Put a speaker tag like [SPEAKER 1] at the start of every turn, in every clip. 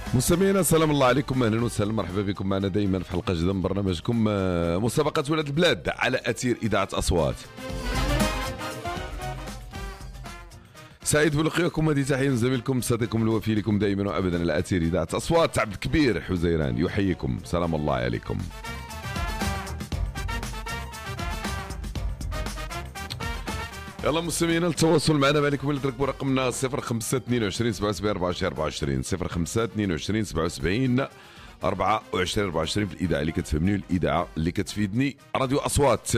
[SPEAKER 1] مستمعينا سلام الله عليكم، اهلا وسهلا، مرحبا بكم معنا دائما في حلقه جديده من برنامجكم مسابقه ولاد البلاد على اثير اذاعه اصوات. سعيد بلقياكم، هذه تحيه من زميلكم صديقكم الوفي لكم دائما وابدا على اثير اذاعه اصوات. عبد الكبير حزيران يحييكم، سلام الله عليكم. يلا مستمعينا التواصل معنا عليكم اللي تركبوا رقمنا 0522 77 24 24 0522 77 24 24 في الاذاعه اللي كتفهمني والاذاعه اللي كتفيدني، راديو اصوات.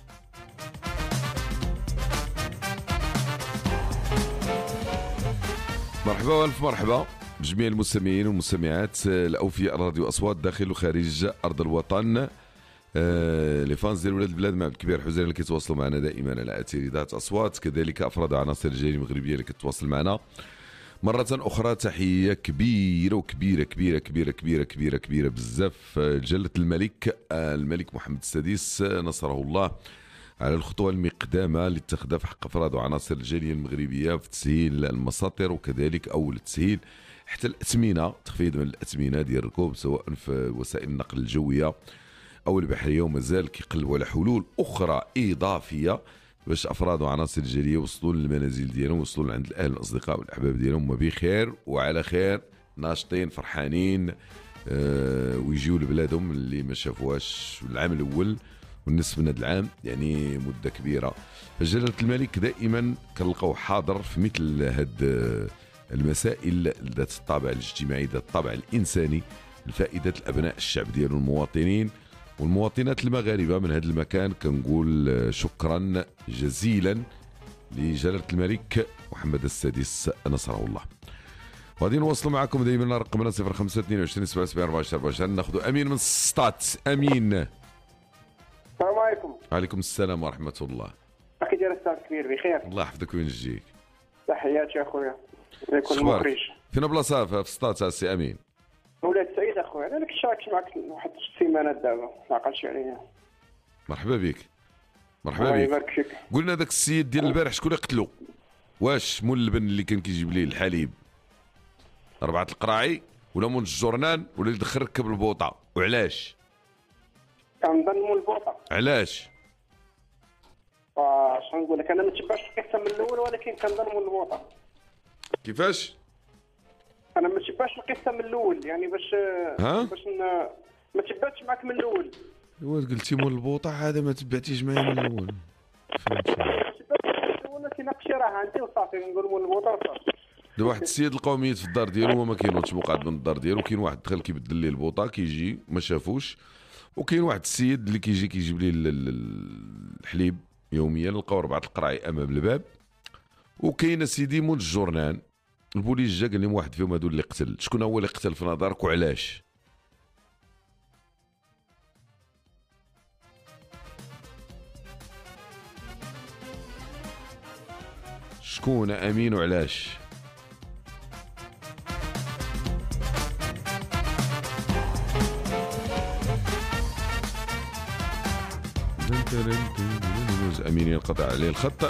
[SPEAKER 1] مرحبا والف مرحبا بجميع المستمعين والمستمعات الاوفياء راديو اصوات داخل وخارج ارض الوطن. لي فانز ديال ولاد البلاد مع عبد الكبير حزين اللي كيتواصلوا معنا دائما على اثير اذاعه اصوات، كذلك افراد عناصر الجاليه المغربيه اللي كتواصل معنا مره اخرى. تحيه كبيره وكبيره كبيره كبيره كبيره كبيره كبيره بزاف جلاله الملك محمد السادس نصره الله على الخطوه المقدامه اللي اتخذها في حق افراد وعناصر الجاليه المغربيه في تسهيل المساطر وكذلك او التسهيل حتى الاثمنه، تخفيض من الاثمنه ديال الركوب سواء في وسائل النقل الجويه او البحريه، ومازال كيقلبوا على حلول اخرى اضافيه باش افراد وعناصر الجاليه يوصلوا للمنازل ديالهم، يوصلوا عند الاهل والاصدقاء والاحباب ديالهم بخير وعلى خير، ناشطين فرحانين ويجيو لبلادهم اللي ما شافوهاش العام الاول والنصف من هذا العام، يعني مده كبيره. فجلاله الملك دائما كنلقاو حاضر في مثل هاد المسائل ذات الطابع الاجتماعي، ذات الطابع الانساني، لفائده الابناء الشعب ديالو المواطنين والمواطنات المغاربه. من هذا المكان كنقول شكرا جزيلا لجلاله الملك محمد السادس نصره الله. وغادي نواصلوا معكم دائما رقمنا 0522 77 24 24. ناخذ امين من سطات. امين،
[SPEAKER 2] السلام عليكم.
[SPEAKER 1] وعليكم السلام ورحمه الله.
[SPEAKER 2] كي داير الاستاذ كبير؟ بخير
[SPEAKER 1] الله يحفظك وينجيك.
[SPEAKER 2] تحياتي اخويا، يكون مخرج.
[SPEAKER 1] فين بلاصه في سطات السي امين؟
[SPEAKER 2] ولاد سعيد اخويا، انا كنت شاركت معك واحد السيمانه دابا ما عقلتش عليا.
[SPEAKER 1] مرحبا بك. مرحبا
[SPEAKER 2] الله
[SPEAKER 1] بك.
[SPEAKER 2] يبارك فيك.
[SPEAKER 1] قلنا داك السيد ديال البارح شكون اللي قتلو؟ واش مول اللبن اللي كان كيجيب ليه الحليب 4 القراعي، ولا مول الجورنان، ولا اللي دخل ركب البوطه؟ وعلاش؟
[SPEAKER 2] كنظن مول البوطه.
[SPEAKER 1] علاش؟
[SPEAKER 2] شنو نقول لك، انا ما تبعتش القصه من الاول، ولكن كنظن مول البوطه.
[SPEAKER 1] كيفاش؟
[SPEAKER 2] انا ما تبعتش القصه من الاول، يعني باش ما تبعتش معك من الاول.
[SPEAKER 1] ايوا قلتي مول البوطه، هذا ما تبعتيش معايا من الاول.
[SPEAKER 2] ولكن ناقشي راه عندي وصافي، نقول مول البوطه وصافي.
[SPEAKER 1] دابا واحد السيد لقاو ميت في الدار ديالو، هو ما كاينوش مقعد من الدار ديالو، كاين واحد دخل كيبدل ليه البوطه كيجي ما شافوش، وكاين واحد السيد اللي كيجي كيجيب ليه الحليب يوميا، لقاو 4 القراعي امام الباب. وكاين سيدي مول الجورنان، البوليس جا قال لهم واحد فيهم هذو اللي قتل، شكون هو اللي قتل في نظرك وعلاش؟ شكون امين وعلاش؟ امين ينقطع عليه الخط.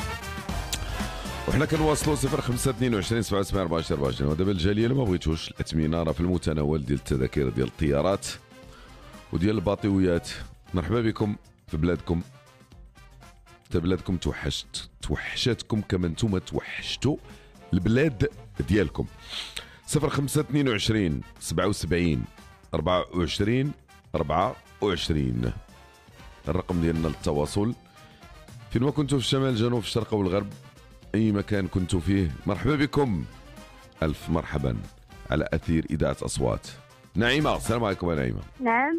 [SPEAKER 1] وحنا كنواصلوا 0522 77 24 24. ودابا الجاليه اللي ما بغيتوش الاثمنه راه في المتناول ديال التذاكر ديال الطيارات وديال الباطيويات. مرحبا بكم في بلادكم، حتى بلادكم توحشتكم كما نتوما توحشتوا البلاد ديالكم. 0522 77 24 24 الرقم ديالنا للتواصل. فين ما كنتوا في الشمال الجنوب في الشرق او الغرب، اي مكان كنتوا فيه، مرحبا بكم، الف مرحبا على اثير اذاعه اصوات. نعيمه، السلام عليكم يا نعيمه.
[SPEAKER 3] نعم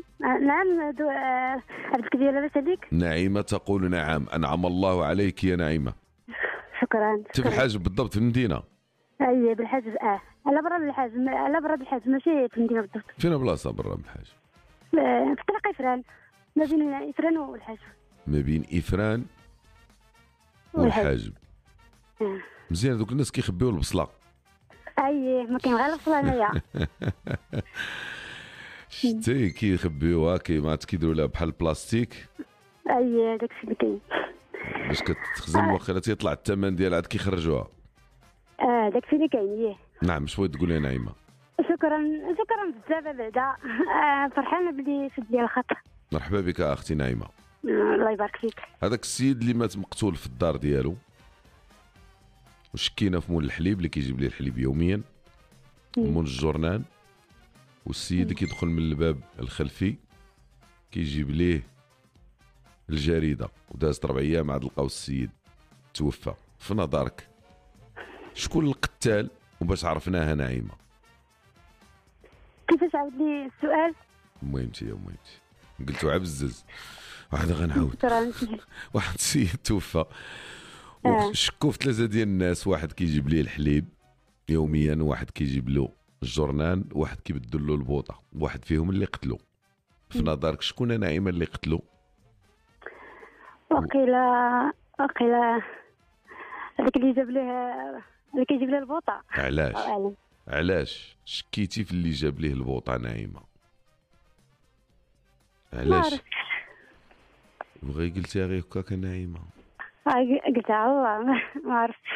[SPEAKER 3] عبد الكبير، لاباس عليك؟
[SPEAKER 1] نعيمه تقول نعم، انعم الله عليك يا نعيمه.
[SPEAKER 3] شكرا.
[SPEAKER 1] انت في الحاجب بالضبط في المدينه؟
[SPEAKER 3] اي بالحاجب، على برا الحاجب، على برا الحاجب، ماشي في المدينه بالضبط.
[SPEAKER 1] فين بلاصه برا الحاجب؟
[SPEAKER 3] في طريق إفران، ما بين إفران والحاجب.
[SPEAKER 1] ما بين إفران والحاجب. مزيان، دوك الناس كيخبيو البصله.
[SPEAKER 3] اي ما كاين غير البصله هنايا.
[SPEAKER 1] شتي كيخبيوها ما كيديروا لها بحال البلاستيك.
[SPEAKER 3] اي داكشي اللي كاين
[SPEAKER 1] باش كتخزن واخا تيطلع الثمن ديالها عاد كيخرجوها.
[SPEAKER 3] داكشي اللي كاين.
[SPEAKER 1] نعم، شويه تقول لي نعيمه.
[SPEAKER 3] شكرا بزاف بعدا. فرحانه بلي شد لي الخط.
[SPEAKER 1] مرحبا بك اختي نعيمه.
[SPEAKER 3] الله يبارك فيك.
[SPEAKER 1] هذاك السيد اللي مات مقتول في الدار ديالو وشكينا في مول الحليب اللي كيجيب ليه الحليب يوميا، مول الجورنان، والسيد اللي كيدخل من الباب الخلفي كيجيب ليه الجريده، ودازت 4 ايام عاد لقاو السيد توفى. في نظرك شكون القتال وباش عرفناها نعيمه؟
[SPEAKER 3] كيفاش عاود لي السؤال؟
[SPEAKER 1] مهمتي قلتو عبزز واحد غنعاود. واحد السيد توفى وشكوا في 3 ديال الناس، واحد كيجيب ليه الحليب يوميا، واحد كيجيب له الجورنان، واحد كيبدل له البوطه، واحد فيهم اللي قتلو. في نظرك شكون نعيمه اللي قتلو؟
[SPEAKER 3] وقيلا هذاك اللي كيجيب ليه البوطه.
[SPEAKER 1] علاش شكيتي في اللي جاب ليه البوطه نعيمه؟ علاش؟ بغي قلتيها غير هكاك نعيمه؟
[SPEAKER 3] قلتها والله ما عرفتش.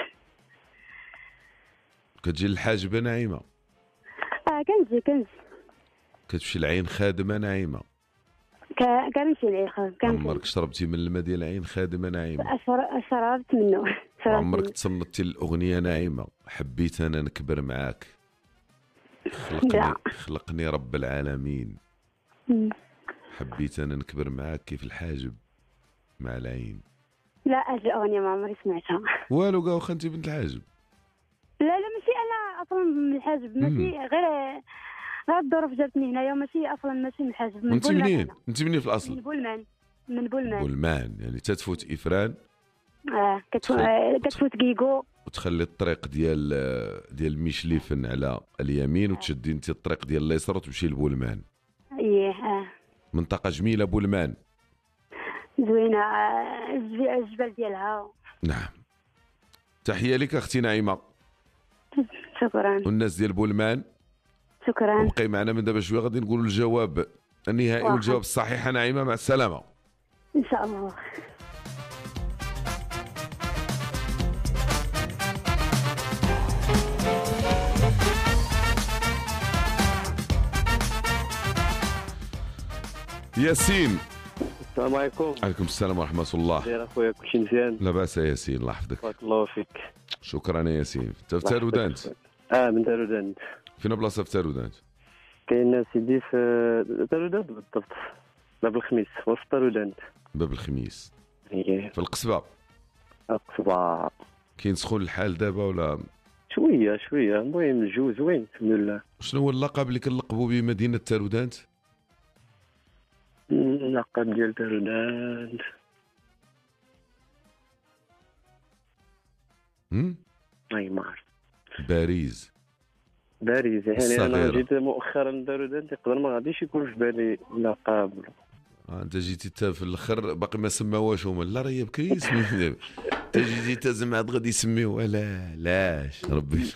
[SPEAKER 1] كتجي للحاجبه نعيمه؟
[SPEAKER 3] كنجي
[SPEAKER 1] كتمشي العين خادمه نعيمه؟
[SPEAKER 3] كنمشي العين خادمه.
[SPEAKER 1] عمرك شربتي من الماء ديال العين خادمه نعيمه؟
[SPEAKER 3] شربت منه.
[SPEAKER 1] عمرك تصنتي الاغنيه نعيمه حبيت انا نكبر معاك، خلقني رب العالمين، حبيت انا نكبر معاك كيف الحاجب مع العين؟
[SPEAKER 3] لا هاد الاغنيه ما عمري سمعتها.
[SPEAKER 1] والو كاع واخا انت بنت الحاجب.
[SPEAKER 3] لا ماشي انا اصلا من الحاجب، ماشي غير الظروف جابتني هنايا، ماشي من الحاجب.
[SPEAKER 1] انت منين في الاصل؟
[SPEAKER 3] من بولمان.
[SPEAKER 1] يعني تتفوت افران.
[SPEAKER 3] كتفوت كيكو
[SPEAKER 1] وتخلي الطريق ديال ميشليفن على اليمين، وتشدي انت الطريق ديال اليسار وتمشي لبولمان. منطقه جميله بولمان،
[SPEAKER 3] زوينه، الجبال ديالها.
[SPEAKER 1] نعم. تحيه لك اختي نعيمه.
[SPEAKER 3] شكرا.
[SPEAKER 1] والناس ديال بولمان
[SPEAKER 3] شكرا.
[SPEAKER 1] وبقي معنا من دابا شويه غادي نقولوا الجواب النهائي والجواب الصحيح. نعيمه مع السلامه
[SPEAKER 3] ان شاء الله.
[SPEAKER 1] ياسين.
[SPEAKER 4] السلام عليكم.
[SPEAKER 1] عليكم السلام ورحمة الله.
[SPEAKER 4] خير اخويا، كلشي مزيان؟
[SPEAKER 1] لاباس يا ياسين، الله يحفظك.
[SPEAKER 4] بارك الله فيك.
[SPEAKER 1] شكرا يا ياسين. انت في تارودانت؟
[SPEAKER 4] من تارودانت.
[SPEAKER 1] فين بلاصة في تارودانت؟
[SPEAKER 4] كاين سيدي في تارودانت بالضبط، باب الخميس، وسط تارودانت.
[SPEAKER 1] باب الخميس
[SPEAKER 4] في
[SPEAKER 1] القصبة.
[SPEAKER 4] القصبة.
[SPEAKER 1] كاين سخون الحال دابا ولا؟
[SPEAKER 4] شوية المهم الجو زوين الحمد لله.
[SPEAKER 1] شنو هو اللقب اللي كنلقبوا به مدينة تارودانت؟
[SPEAKER 4] اللقب ديال تارودانت ما عرفت.
[SPEAKER 1] باريس
[SPEAKER 4] يعني انا جيت مؤخرا لتارودانت، يقدر ما غاديش يكون في بالي لقب.
[SPEAKER 1] انت جيتي حتى في الاخر باقي ما سماوهاش هما. لا راه بكري يسميوه. انت جيتي حتى زعما عاد غادي يسميوه. لاش ربي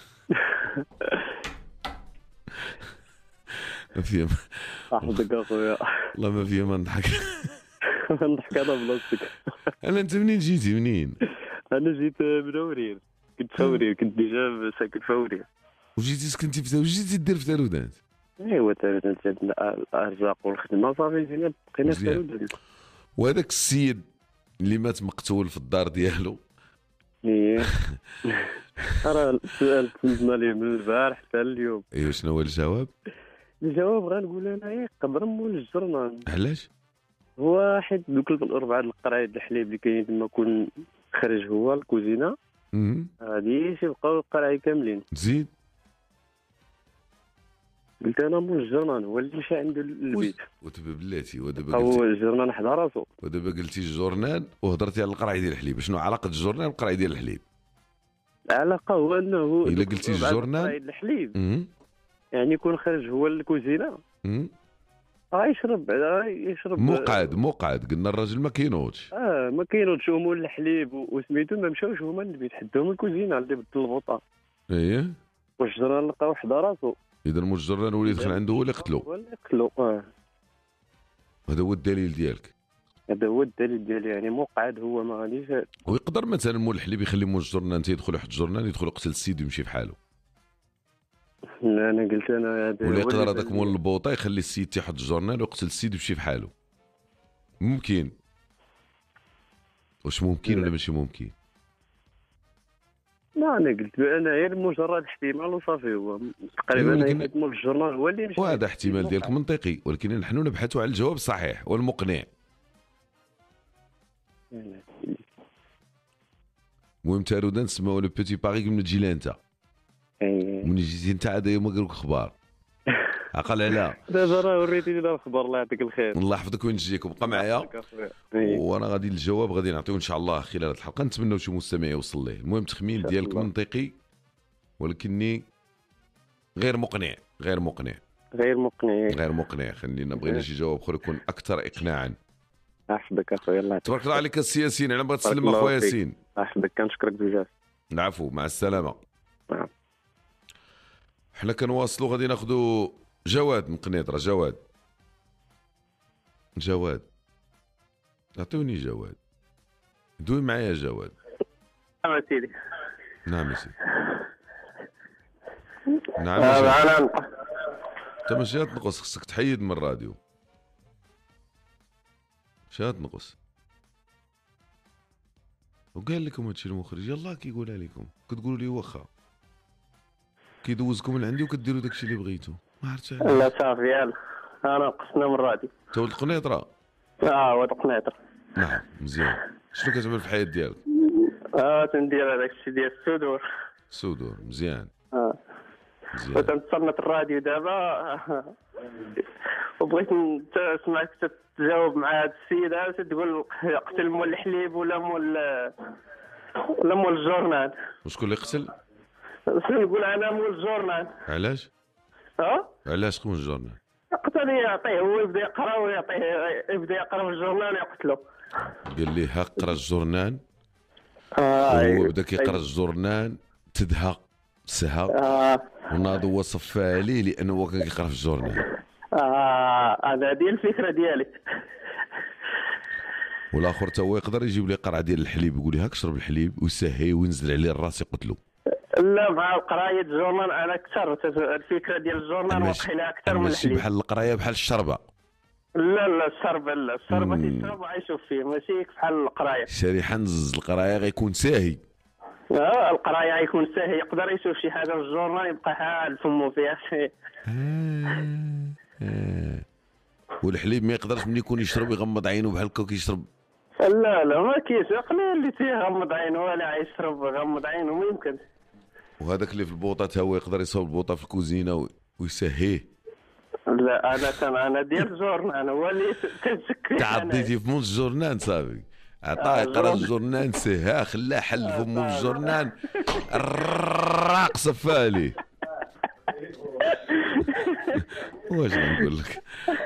[SPEAKER 1] ما فيها
[SPEAKER 4] حفظك اخويا.
[SPEAKER 1] والله ما فيها ما نضحك.
[SPEAKER 4] نضحك انا بلاصتك.
[SPEAKER 1] انت منين جيتي منين؟
[SPEAKER 4] انا جيت من اورير، كنت فوري، كنت ديجا ساكن في اورير.
[SPEAKER 1] وجيتي سكنتي في وجيتي دير في تارودانت؟
[SPEAKER 4] ايوا تارودانت عندنا الارزاق والخدمه صافي، جينا بقينا في تارودانت.
[SPEAKER 1] وهذاك السيد اللي مات مقتول في الدار ديالو،
[SPEAKER 4] راه السؤال تسنى ليه من البارح حتى اليوم.
[SPEAKER 1] ايوا شنو هو الجواب؟
[SPEAKER 4] الجواب غنقول انا يقدر مول الجرنان.
[SPEAKER 1] علاش؟
[SPEAKER 4] هو حيت دوك الاربعه القرايد الحليب اللي كاينين تما كون خرج هو الكوزينه، غادي يبقاو القراي كاملين.
[SPEAKER 1] زيد
[SPEAKER 4] قلت انا مول الجرنان هو اللي مشى عنده البيت.
[SPEAKER 1] ودابا بلاتي ودابا
[SPEAKER 4] هو الجرنان حدا راسو.
[SPEAKER 1] ودابا قلتي الجورنان وهضرتي على القرعي ديال الحليب. شنو علاقه الجورنان بالقرعي ديال الحليب؟
[SPEAKER 4] العلاقه هو انه
[SPEAKER 1] الا قلتي الجورنان
[SPEAKER 4] الحليب يعني يكون خرج هو الكوزينه، يشرب
[SPEAKER 1] مقعد قلنا الراجل ما كاينوش.
[SPEAKER 4] ما كاينوش مول الحليب وسميتو ما مشاوش هما للبيت، حداهم الكوزينه اللي بدل البوطه. والجرنان لقاو حدا راسو.
[SPEAKER 1] اذا مول الجرنان ولي دخل عنده هو اللي قتلو. هذا هو الدليل ديالك؟
[SPEAKER 4] هذا هو الدليل ديالي، يعني مقعد هو ما غاديش.
[SPEAKER 1] ويقدر مثلا مول الحليب يخلي مول الجرنان تيدخل واحد الجرنان يدخل يقتل السيد ويمشي في حاله.
[SPEAKER 4] لا انا قلت انا هذا
[SPEAKER 1] ولا يقدر هذاك مول البوطه يخلي السيد تيحط الجورنال ويقتل السيد ويمشي بحاله. ممكن؟ واش ممكن ولا ماشي ممكن؟
[SPEAKER 4] لا انا قلت انا غير مجرد احتمال وصافي. هو تقريبا يخدموا الجورنال هو اللي مشى.
[SPEAKER 1] وهذا احتمال ديالك منطقي، ولكن نحن نبحث على الجواب الصحيح والمقنع. المهم تارودا نسمعوا لو بوتي باري من تجي انت. من جيتي انت عاد ما قالوا لك اخبار. عقل عليها.
[SPEAKER 4] دابا راه وريتيني الخبر، الله يعطيك الخير.
[SPEAKER 1] الله يحفظك وين تجيك وبقى معايا. وانا غادي الجواب غادي نعطيو ان شاء الله خلال هذه الحلقه. نتمنوا شي مستمع يوصل ليه. المهم التخمين ديالك منطقي ولكني غير مقنع. غير مقنع. خلينا بغينا شي جواب اخر يكون اكثر اقناعا.
[SPEAKER 4] يحفظك اخويا. الله يعطيك.
[SPEAKER 1] تبارك الله عليك السي ياسين. انا بغيت نسلم اخويا ياسين.
[SPEAKER 4] يحفظك، كنشكرك بزاف.
[SPEAKER 1] العفو، مع السلامه.
[SPEAKER 4] نعم.
[SPEAKER 1] حنا كنواصلوا غادي ناخذوا جواد من قنيطره. جواد عطيوني جواد. دوي معايا جواد.
[SPEAKER 4] نعم سيدي.
[SPEAKER 1] نعم سيدي. نعم. انت ماشي تنقص، خصك تحيد من الراديو. شات نقص. وقال لكم هادشي المخرج، يلاه كيقولها لكم، كتقولوا لي واخا كيدوزكم من عندي وكديروا داكشي اللي بغيتو. ما عرفتش
[SPEAKER 4] لا صافي يلا انا نقصنا من الراديو.
[SPEAKER 1] انت ولد قنيطره؟
[SPEAKER 4] ولد قنيطره.
[SPEAKER 1] نعم مزيان. شنو كتعمل في الحياه ديالك؟
[SPEAKER 4] تندير هذاك الشيء ديال
[SPEAKER 1] السودور. مزيان.
[SPEAKER 4] مزيان. تنتصنت الراديو دابا وبغيت نسمعك تجاوب مع هذا السيد هذا تقول قتل مول الحليب ولا مول الجورنال.
[SPEAKER 1] وشكون اللي قتل؟
[SPEAKER 4] نقول انا مول الجورنال.
[SPEAKER 1] علاش؟ علاش شكون الجورنال؟
[SPEAKER 4] قتل يعطيه، هو يبدا يقرا ويعطيه، يبدا يقرا في الجورنال يقتلو.
[SPEAKER 1] قال لي ها قرا الجورنال. هو بدا كيقرا الجورنال تدها سها وناض هو صفى عليه لانه هو كان كيقرا في الجورنال.
[SPEAKER 4] هذا ديال الفكره ديالي.
[SPEAKER 1] والاخر تا هو يقدر يجيب لي قرعه ديال الحليب يقول لي هاك شرب الحليب ويسهي وينزل عليه الراس يقتلو.
[SPEAKER 4] لا مع قرايه الجورنال انا اكثر الفكره ديال الجورنال واقيلا اكثر من الحليب.
[SPEAKER 1] ماشي بحال القرايه بحال الشربه.
[SPEAKER 4] لا الشربه تيشرب ويشوف فيه، ماشي بحال القرايه.
[SPEAKER 1] شريحه نزز القرايه غيكون ساهي.
[SPEAKER 4] القرايه غيكون ساهي، يقدر يشوف شي حاجه في الجورنال يبقى حال فمو فيها شي.
[SPEAKER 1] والحليب ما يقدرش ملي يكون يشرب يغمض عينه بحال هكا كيشرب.
[SPEAKER 4] لا ما كاينش، قليل اللي تيغمض عينه ولا يشرب يغمض عينه، ما يمكنش.
[SPEAKER 1] وهذاك اللي في البوطه تا هو يقدر يصاوب البوطه في الكوزينه ويسهيه.
[SPEAKER 4] لا انا ديال الجورنال هو اللي تنسكر.
[SPEAKER 1] تعديتي في مول الجورنال صافي. عطاه يقرا الجورنال سهاه خلاه حل فمو في الجورنال الراق صفى عليه. واش نقول لك؟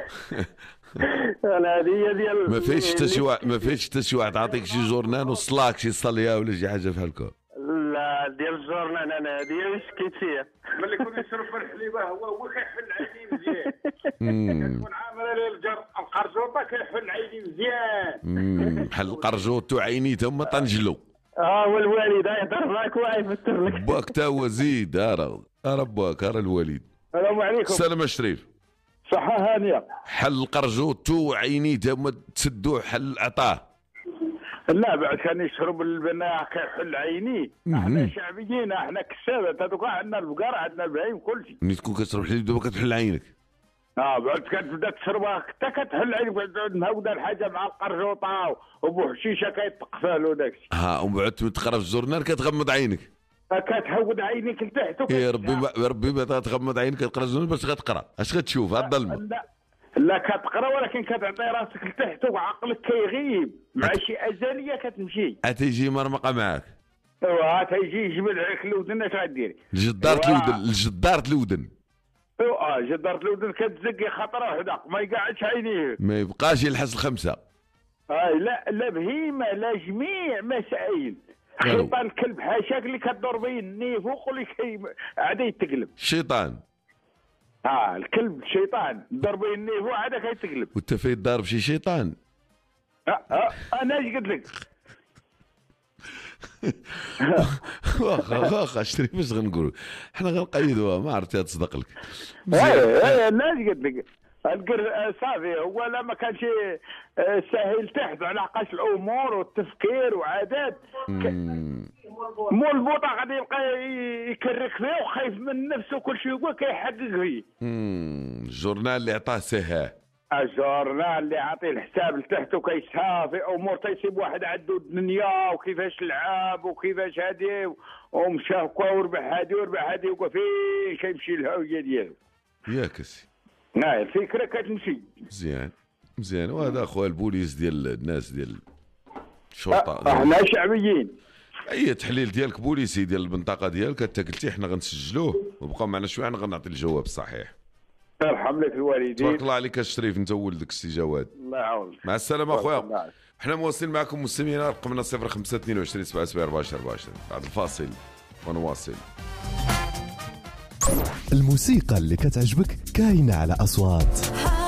[SPEAKER 4] انا هذه ديال
[SPEAKER 1] ما فيش حتى شي واحد عاطيك شي جورنال وصلاك شي صليه ولا شي حاجه بحال هكا.
[SPEAKER 4] لا ديال الجورنال انا هذه واش كيت فيها.
[SPEAKER 2] ملي يكون يشرب في الحليبه هو كيحل عيني مزيان. كتكون عامله ليه القرجوطه كيحل عيني مزيان.
[SPEAKER 1] بحال القرجوط وعينيته هما طنجلو.
[SPEAKER 4] والوالد يهضر معاك ويفسر لك.
[SPEAKER 1] باك تا هو زيد باك الوالد.
[SPEAKER 2] السلام عليكم.
[SPEAKER 1] السلام الشريف.
[SPEAKER 2] صحة هانية.
[SPEAKER 1] حل القرجوط وعينيته هما تسدوه حل عطاه.
[SPEAKER 2] لا بعد كان يشرب البناء كيحل عيني. احنا شعبيين، احنا كسابات، هذوك عندنا البقر عندنا البهايم كلشي.
[SPEAKER 1] ملي تكون كتشرب الحليب دابا كتحل عينك.
[SPEAKER 2] بعد كتبدا تشربها حتى كتحل عينك، بعد مهوده الحاجه مع القرجوطه وبوحشيشه كيتقفالو داكشي.
[SPEAKER 1] ومن بعد تقرا في الجورنال كتغمض عينك.
[SPEAKER 2] كتهود عينيك لتحت.
[SPEAKER 1] يا ربي ما تغمض عينك كتقرا الجورنال باش غتقرا، اش غتشوف هاد الظلمه؟
[SPEAKER 2] لا كتقرا ولكن كتعطي راسك لتحت وعقلك كيغيب مع شي ازاليه كتمشي.
[SPEAKER 1] تيجي مرمقه معاك.
[SPEAKER 2] تيجي يجبد عليك الودن. اش غديري؟
[SPEAKER 1] الجدارة الودن.
[SPEAKER 2] جدارة الودن كتزقي خطره وحده ما يقعدش عينيه،
[SPEAKER 1] ما يبقاش يلحس الخمسه.
[SPEAKER 2] لا بهيمه لا جميع مسائل. شيطان الكلب حاشاك اللي كدور بين فوق اللي عاد يتقلب.
[SPEAKER 1] الشيطان.
[SPEAKER 2] الكلب الشيطان ضرب النيفو عاد كيتقلب.
[SPEAKER 1] وانت فايت ضارب شي شيطان؟
[SPEAKER 2] انا اش قلت لك؟
[SPEAKER 1] واخا اشتري باش غنقولوا حنا غنقيدوها ما عرفتي تصدق لك.
[SPEAKER 2] الناس قلت لك صافي هو لا ما كانش سهل تحت على عقاش الامور والتفكير وعادات. مول البوطه غادي يبقى يكرك فيه وخايف من نفسه كل شيء يقول كيحقق فيه.
[SPEAKER 1] الجورنال اللي عطاه ساها،
[SPEAKER 2] الجورنال اللي عاطي الحساب لتحت وكيصافي امور تيسيب واحد عنده الدنيا وكيفاش لعب وكيفاش هادي ومشى هكا وربح هادي وربح هادي وقف فين كيمشي الهويه ديالو.
[SPEAKER 1] ياك سي
[SPEAKER 2] الفكره كتمشي
[SPEAKER 1] مزيان. وهذا اخويا البوليس ديال الناس ديال الشرطه،
[SPEAKER 2] احنا شعبيين.
[SPEAKER 1] اي تحليل ديالك بوليسي ديال المنطقه ديالك انت قلتي حنا غنسجلوه وبقى معنا شويه حنا غنعطي الجواب الصحيح.
[SPEAKER 2] يرحم لك الوالدين.
[SPEAKER 1] تبارك الله عليك الشريف انت وولدك السي جواد.
[SPEAKER 2] الله يعاونك.
[SPEAKER 1] مع السلامه اخويا. حنا مواصلين معكم مستمعينا، رقمنا 0522 77 14 24. بعد الفاصل ونواصل.
[SPEAKER 5] الموسيقى اللي كتعجبك كاينه على اصوات.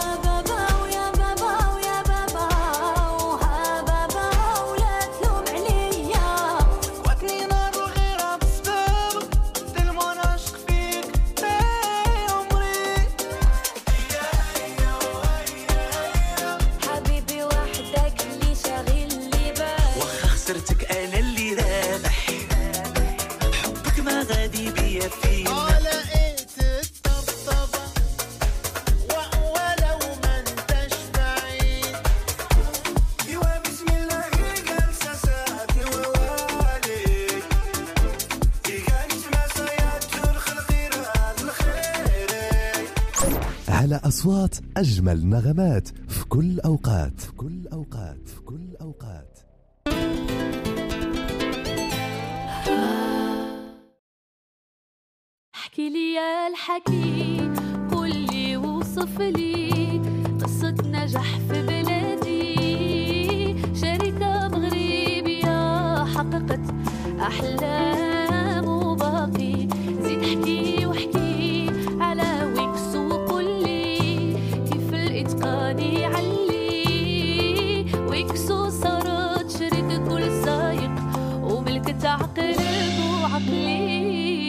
[SPEAKER 5] على أصوات أجمل نغمات في كل أوقات.
[SPEAKER 6] احكي لي يا الحكي، قول لي وصف لي قصة نجاح في بلادي، شركة مغربية حققت أحلام وباقي. زيد احكي واحكي على ويكس وقول لي كيف الإتقان يعلي. ويكسو صارت شركة كل سايق وملكت عقل وعقلي.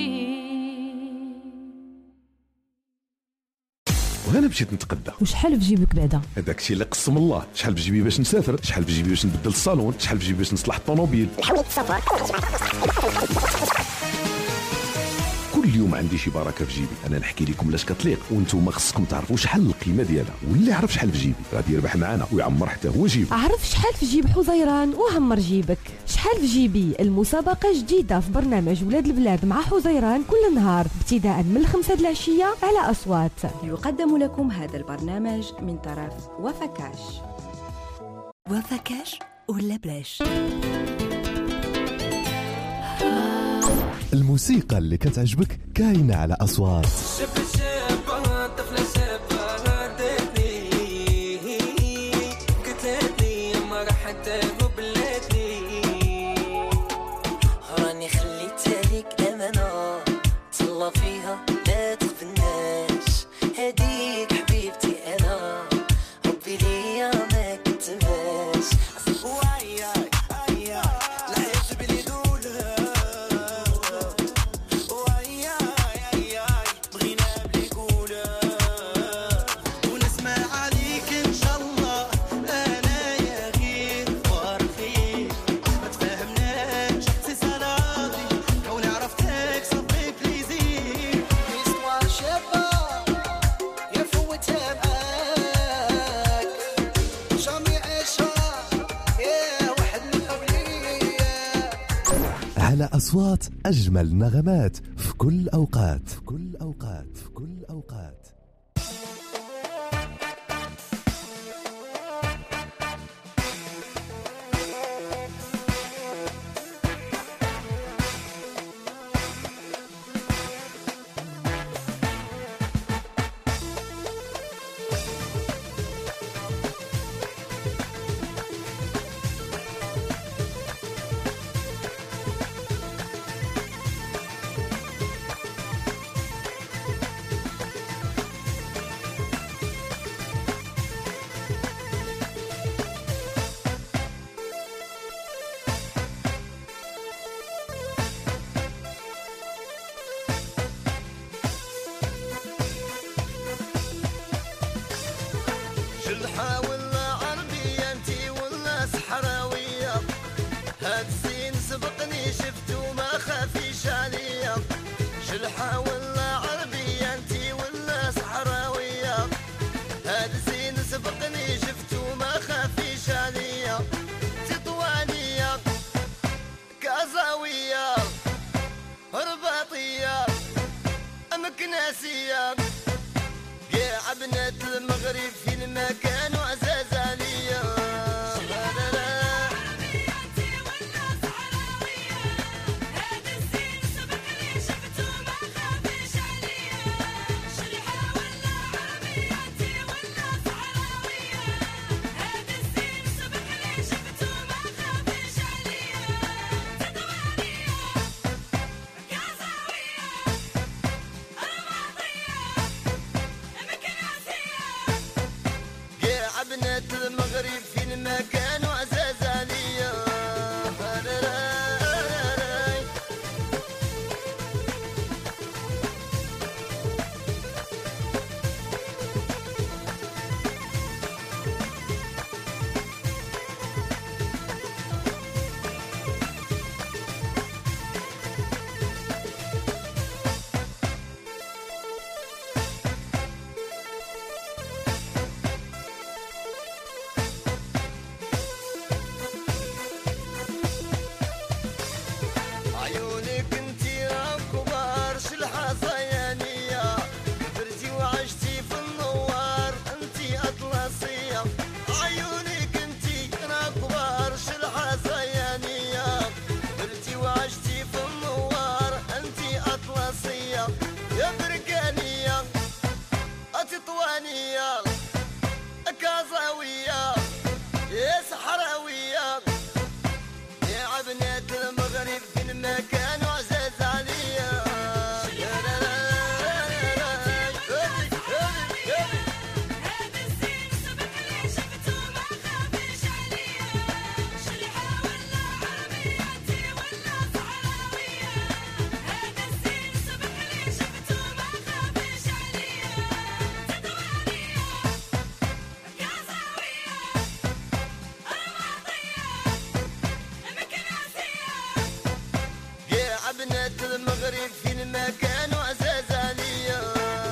[SPEAKER 1] وانا مشيت نتقدى.
[SPEAKER 7] وشحال في جيبك بعدا؟
[SPEAKER 1] هذاك الشيء اللي قسم الله. شحال في جيبي باش نسافر، شحال في جيبي باش نبدل الصالون، شحال في جيبي باش نصلح الطوموبيل. كل يوم عندي شي بركه في جيبي. انا نحكي لكم لاش كتليق وانتم خصكم تعرفوا شحال القيمه ديالها. واللي يعرف شحال في جيبي غادي يربح معنا ويعمر حتى هو جيبه.
[SPEAKER 7] عرف شحال في جيب حزيران وعمر جيبك. شحال في جيبي المسابقه جديده في برنامج ولاد البلاد مع حزيران كل نهار ابتداء من 5 العشيه على اصوات.
[SPEAKER 8] يقدم لكم هذا البرنامج من طرف وفكاش. وفكاش ولا بلاش.
[SPEAKER 5] الموسيقى اللي كتعجبك كاينه على أصوات.
[SPEAKER 9] راني خليتها ليك أمانة تهلا فيها لا تخفناش. هديك حبيبتي أنا ربي ليا ما كتباش. وعياك لا يجبني دولها. وعياك بغينا بلي قولها ونسمع عليك إن شاء الله. أنا يا غير فرحي ما تفهمناش سي سنادي كوني عرفتك صافي بليزير. ميستوار شابة يا فوتها معاك جامي عيشها يا واحد من قبلي.
[SPEAKER 5] على أصوات أجمل نغمات في كل أوقات.
[SPEAKER 9] مكناسية قاع بنات المغرب في المكان وعزاز عليا بنات المغرب في المكان وعزاز عليا عيونك انتي كبار شلحة صيانية كبرتي وعشتي في النوار انتي اطلسية عيونك انتي كبار شلحة صيانية كبرتي وعشتي في النوار انتي اطلسية يا بركانية تطوانية كازاوية يا صحراوية يا بنات المغرب في المكان وعزاز عليا بنات المغرب في المكان وعزاز عليا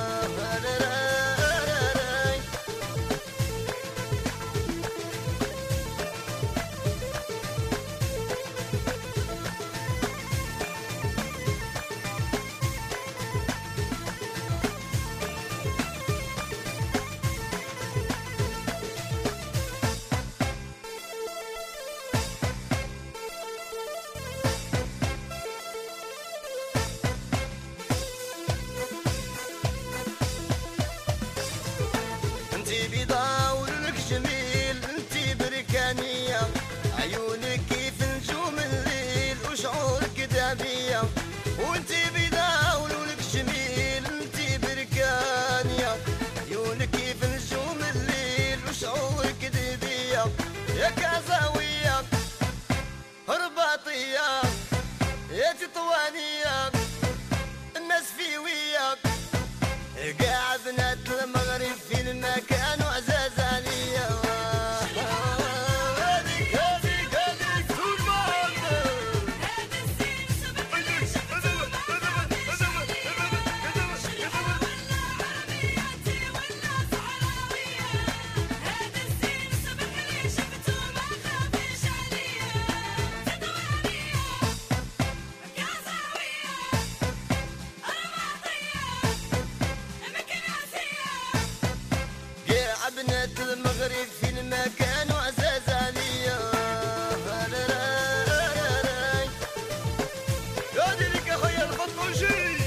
[SPEAKER 9] انتي بيضا ولونك جميل انتي بركانية عيونك كيف نجوم الليل وشعورك دابية وانتي بيضا ولونك جميل انتي بركانية عيونك كيف نجوم الليل وشعورك دابية يا كازاوية رباطية يا تطوانية الناس في وياك قاع بنات المغرب في المكان وعزاز عليا هذيك هذيك هذيك بنات المغرب في المكان وعزاز عليا قادر لك اخويا البطوشي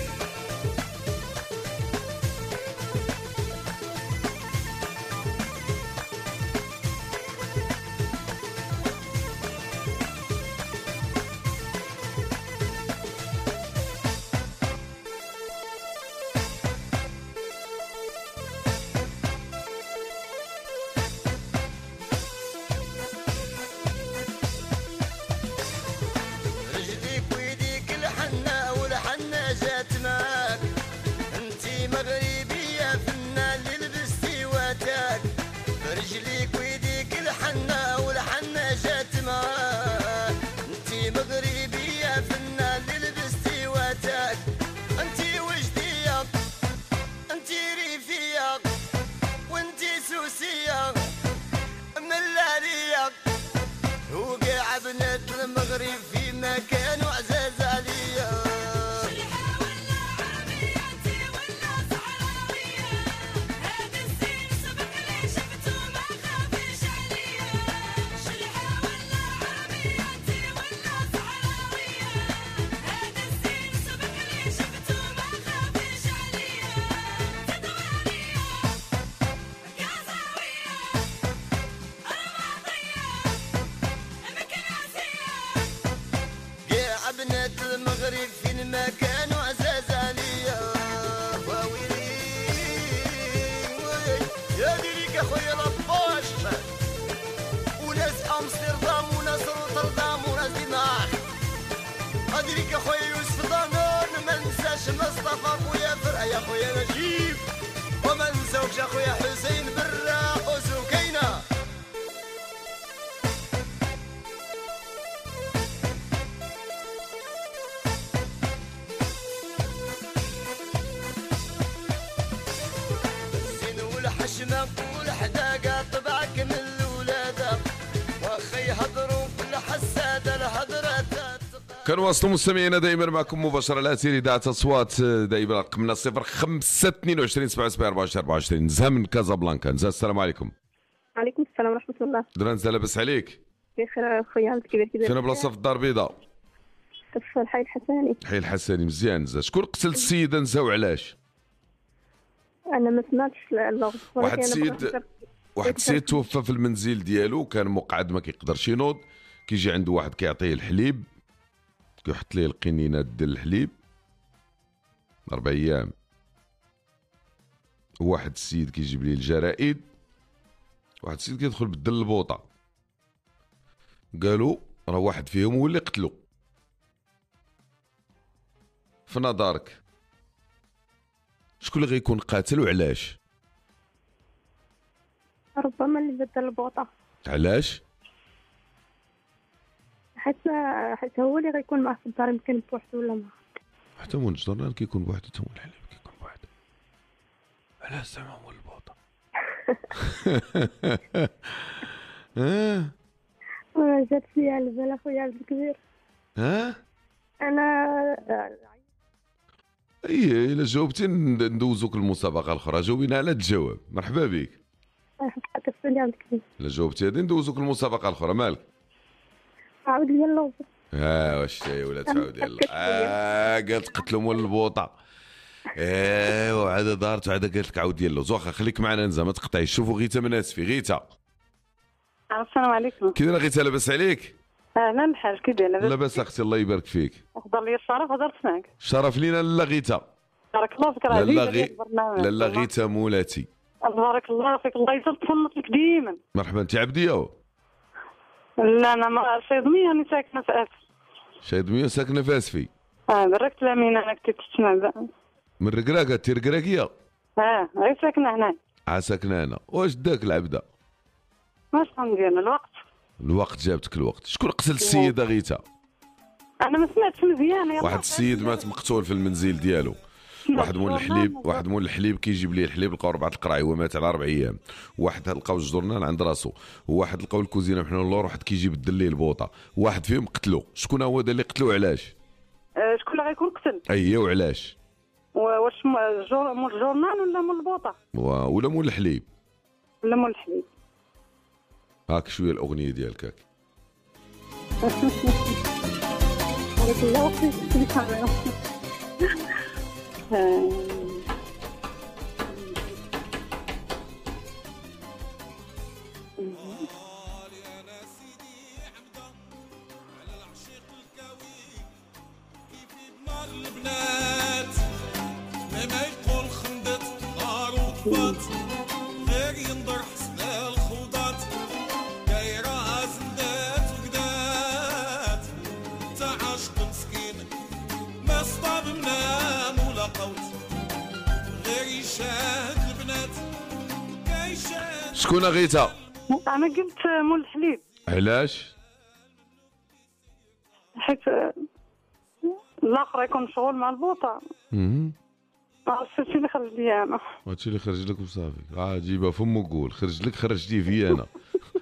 [SPEAKER 9] سيدي اخويا يوسف ضنون ما ننساش مصطفى خويا فرع يا خويا نجيب وما نساوكش اخويا حسين برا وسكينه والحشمة والحداقة طبعك من الولادة واخي هضروا في الحسادة الهضرة
[SPEAKER 1] كنواصلوا مستمعينا دائما معكم مباشرة على أثير إذاعة أصوات دائما رقمنا 05 22 77 24 24 نزهة من كازابلانكا. نزهة السلام عليكم.
[SPEAKER 10] وعليكم السلام ورحمة الله.
[SPEAKER 1] درا نزهة لاباس عليك؟
[SPEAKER 10] بخير خويا عبد الكبير كيداير؟
[SPEAKER 1] فين بلاصة في الدار البيضاء؟
[SPEAKER 10] في الحي الحسني.
[SPEAKER 1] الحي الحسني مزيان. نزهة شكون قتل السيدة نزهة وعلاش؟
[SPEAKER 10] أنا ما سمعتش اللغز.
[SPEAKER 1] واحد السيد توفى في المنزل ديالو كان مقعد ما كيقدرش ينوض كيجي عنده واحد كيعطيه الحليب كيحط ليه القنينات ديال الحليب 4 أيام. واحد السيد كيجيب ليه الجرائد واحد السيد كيدخل بدل البوطه قالوا راه واحد فيهم هو اللي قتلو. في نظرك شكون اللي غيكون قاتل وعلاش؟
[SPEAKER 10] ربما اللي بدل البوطه.
[SPEAKER 1] علاش؟
[SPEAKER 10] حيت هو اللي غيكون معاه في الدار يمكن بوحدو ولا ما
[SPEAKER 1] حتى هو الجدران كيكون بوحدو حتى هو الحليب كيكون بوحدو. علاش زعما هو البوطه؟
[SPEAKER 10] جات لي على البال اخويا عبد الكبير. انا
[SPEAKER 1] الا جاوبتي ندوزوك المسابقه الاخرى. جاوبينا على الجواب. مرحبا بك.
[SPEAKER 10] كتسالي عبد الكبير.
[SPEAKER 1] الا جاوبتي هذه ندوزوك المسابقه الاخرى. مالك؟
[SPEAKER 10] عاود لي اللغز.
[SPEAKER 1] واش يا ولاد تعاود يلا. قالت قتلوا مول البوطه. وعاد دارت وعاد قالت لك عاود ديال اللوز. واخا خليك معنا نزا ما تقطعيش. شوفوا غيتا من اسفي. غيتا
[SPEAKER 10] السلام عليكم.
[SPEAKER 1] كي دايره غيتا؟ لاباس عليك؟
[SPEAKER 10] اهلا بحال كي دايره؟
[SPEAKER 1] لاباس اختي الله يبارك فيك.
[SPEAKER 10] حضر لي الشرف هضرت معك.
[SPEAKER 1] شرف لينا لالا غيتا.
[SPEAKER 10] بارك الله فيك.
[SPEAKER 1] لالا غيتا مولاتي.
[SPEAKER 10] بارك الله فيك. الله يجعل تصنت لك ديما.
[SPEAKER 1] مرحبا. انت عبديه؟
[SPEAKER 10] لا انا ما صيدميه راني ساكنه في اسفي.
[SPEAKER 1] شايدميه ساكنه في اسفي.
[SPEAKER 10] بركت لامين انا كنت تسمع
[SPEAKER 1] من ركراكه. انت ركراكيه؟
[SPEAKER 10] غير ساكنه هنا.
[SPEAKER 1] ساكنه هنا. واش داك العبده؟
[SPEAKER 10] واش غندير
[SPEAKER 1] الوقت جابتك الوقت. شكون قتل السيده غيتا؟
[SPEAKER 10] انا ما سمعتش مزيان.
[SPEAKER 1] واحد السيد مات مقتول في المنزل ديالو. واحد مول الحليب كيجيب ليه الحليب لقاو 4 القراعي هو مات على 4 أيام. واحد لقاو الجرنال عند راسو وواحد لقاو الكوزينه بحال اللور واحد كيجيب بدل ليه البوطه. واحد فيهم قتلو. شكون هو اللي قتلو علاش؟
[SPEAKER 10] شكون اللي غيكون قتل؟
[SPEAKER 1] وعلاش؟
[SPEAKER 10] واش مول الجورنال ولا مول البوطه؟
[SPEAKER 1] ولا مول الحليب؟
[SPEAKER 10] ولا مول الحليب.
[SPEAKER 1] هاك شويه الاغنيه ديالك هاك.
[SPEAKER 10] بارك الله فيك.
[SPEAKER 11] البنات ما يقول خندت نار وطفات غير ينظر حسن الخوضات دايره زندات وقدات تا عاشق مسكين ما صطاب منام ولا قوت غير يشاهد البنات كيشاهد.
[SPEAKER 1] شكون غيتا؟
[SPEAKER 10] انا قلت مول الحليب.
[SPEAKER 1] علاش؟
[SPEAKER 10] حيت الاخر يكون مشغول مع البوطه. هادشي اللي خرج لي انا.
[SPEAKER 1] هادشي اللي خرج لك وصافي. جيبها فم وقول خرج لك خرج لي في انا.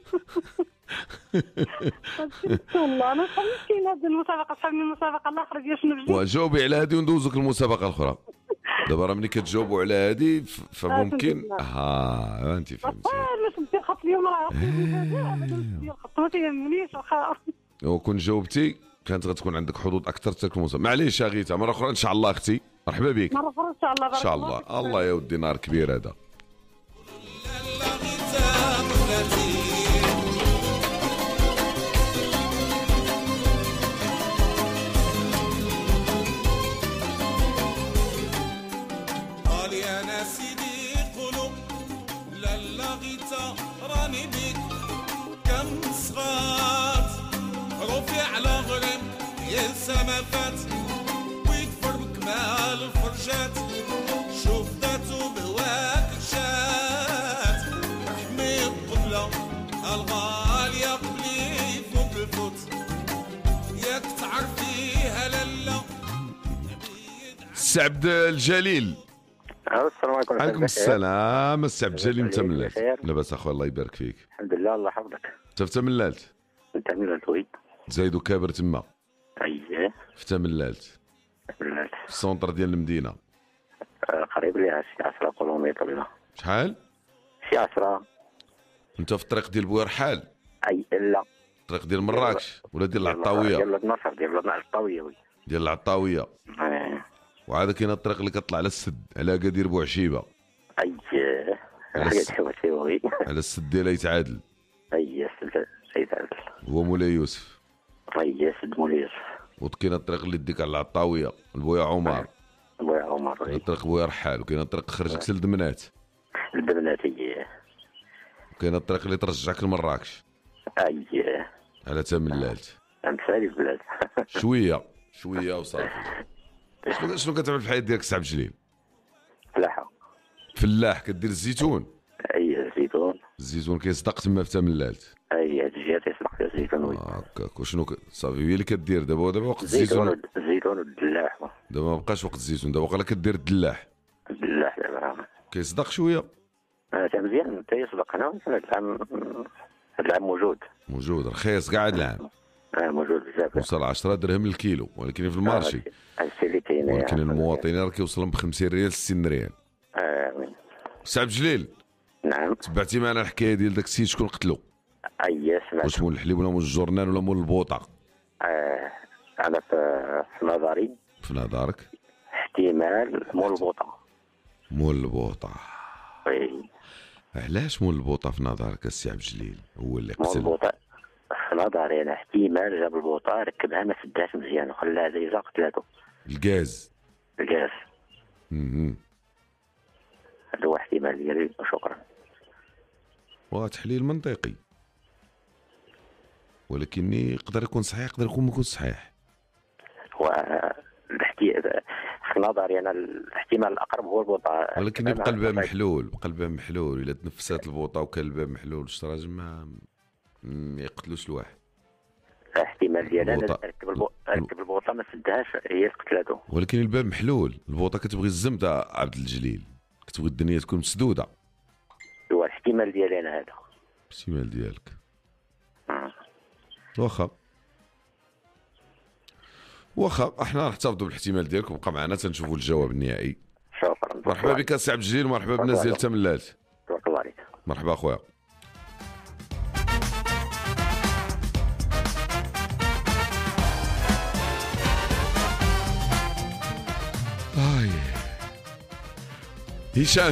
[SPEAKER 10] والله انا مسكين هاد المسابقه صحاب من المسابقه الاخرى ديال شنو بجي.
[SPEAKER 1] وجاوبي على هادي وندوزك المسابقه الاخرى. دابا راه ملي كتجاوبوا على هادي فممكن انت فهمتي.
[SPEAKER 10] باش ندير خط اليوم راه ندير خط ما تيهمنيش واخا.
[SPEAKER 1] وكون جاوبتي كانت غتكون عندك حظوظ اكثر تلك المسابقه. معليش يا غيتا مره اخرى ان شاء الله اختي. مرحبا بك.
[SPEAKER 10] مره اخرى ان شاء الله.
[SPEAKER 1] ان شاء الله. الله يا ودي نهار كبير هذا.
[SPEAKER 11] قال يا ناس سيدي قولوا لالا غيتا راني بيك كم صغات رفع على غريم ينسى ما فات شات شوف ذاته بهواك شات احمي القبلة الغالية قبلي فوق الفوت ياك تعرفيها لالا.
[SPEAKER 1] السي عبد الجليل.
[SPEAKER 12] السلام عليكم.
[SPEAKER 1] عليكم السلام. السي عبد الجليل انت ملات؟ لاباس اخويا الله يبارك فيك.
[SPEAKER 12] الحمد لله الله يحفظك.
[SPEAKER 1] انت في تملات؟
[SPEAKER 12] انت ملات وي
[SPEAKER 1] زايدو كابر تما.
[SPEAKER 12] اييه
[SPEAKER 1] في تملات.
[SPEAKER 12] ملات
[SPEAKER 1] في السونتر ديال المدينه.
[SPEAKER 12] قريب ليها شي 10 كيلومتر.
[SPEAKER 1] شحال؟
[SPEAKER 12] شي 10.
[SPEAKER 1] انت في الطريق ديال بويرحال؟
[SPEAKER 12] اي لا
[SPEAKER 1] الطريق ديال مراكش ولا ديال العطاويه؟
[SPEAKER 12] ديال النصر ديال العطاويه وي.
[SPEAKER 1] ديال العطاويه. وعاد كاين الطريق اللي كطلع على السد على قدير بوعشيبه.
[SPEAKER 12] اييه
[SPEAKER 1] على السد ديال يتعادل.
[SPEAKER 12] اييه السد يتعادل
[SPEAKER 1] هو مولاي يوسف.
[SPEAKER 12] اييه سد مولاي يوسف.
[SPEAKER 1] وكاين الطريق اللي ديك على العطاويه البويا عمر.
[SPEAKER 12] بويا عمر.
[SPEAKER 1] كاين الطريق بويا رحال وكاين الطريق خرجك للدمنات.
[SPEAKER 12] الدمنات اييه.
[SPEAKER 1] وكاين الطريق اللي ترجعك لمراكش.
[SPEAKER 12] اييه.
[SPEAKER 1] على تملات.
[SPEAKER 12] امثالي البلاد.
[SPEAKER 1] شويه وصافي. شنو كتعمل في الحياه ديالك سي عبد الجليل؟
[SPEAKER 12] فلاحه.
[SPEAKER 1] فلاح كدير الزيتون؟
[SPEAKER 12] اي
[SPEAKER 1] الزيتون كيصدق تما في تملات.
[SPEAKER 12] اي هاد الجهه تيصدق فيها الزيتون وي.
[SPEAKER 1] هكاك. وشنو صافي هي اللي كدير دابا وقت الزيتون؟
[SPEAKER 12] الزيتون والدلاح.
[SPEAKER 1] دابا ما بقاش وقت الزيتون دابا واقيلا كدير الدلاح.
[SPEAKER 12] الدلاح دابا
[SPEAKER 1] كيصدق شويه.
[SPEAKER 12] تا مزيان تيصدق. هنا هاد العام موجود
[SPEAKER 1] رخيص كاع هاد العام.
[SPEAKER 12] موجود بزاف.
[SPEAKER 1] وصل 10 درهم للكيلو ولكن في المارشي. ولكن المواطنين راه كيوصلهم ب 50 ريال 60 ريال. سي عبد الجليل.
[SPEAKER 12] نعم.
[SPEAKER 1] تبعتي معنا الحكايه ديال داك السيد شكون قتلو؟
[SPEAKER 12] اييه سمعت.
[SPEAKER 1] واش مول الحليب ولا مول الجورنال ولا مول البوطه؟
[SPEAKER 12] انا في نظري.
[SPEAKER 1] في نظرك؟
[SPEAKER 12] احتمال مول البوطه.
[SPEAKER 1] مول البوطه.
[SPEAKER 12] وي.
[SPEAKER 1] علاش مول البوطه في نظرك السي عبد الجليل هو اللي قتل؟
[SPEAKER 12] مول البوطه في نظري انا احتمال جاب البوطه ركبها ما سداش مزيان وخلاها زي زا قتلاتو.
[SPEAKER 1] الغاز.
[SPEAKER 12] هذا هو احتمال ديالي وشكرا.
[SPEAKER 1] وتحليل منطقي ولكن يقدر يكون صحيح يقدر يكون ما يكونش صحيح.
[SPEAKER 12] في نظري انا الاحتمال الاقرب هو البوطه.
[SPEAKER 1] ولكن يبقى الباب محلول الا تنفسات البوطه وكان الباب محلول الشراجم ما يقتلوش الواحد.
[SPEAKER 12] احتمال ديالها ركب البوطه ما سدهاش هي اللي قتلاتو. ولكن
[SPEAKER 1] الباب محلول البوطه كتبغي الزمت عبد الجليل كتبغي الدنيا تكون مسدوده.
[SPEAKER 12] هو الاحتمال ديالي انا هذا.
[SPEAKER 1] الاحتمال ديالك. واخا احنا نحتفظوا بالاحتمال ديالك وبقى معنا تنشوفوا الجواب النهائي.
[SPEAKER 12] شكرا.
[SPEAKER 1] مرحبا بك سي عبد الجليل ومرحبا بالناس ديال تملات.
[SPEAKER 12] تبارك الله عليك.
[SPEAKER 1] مرحبا اخويا. هشام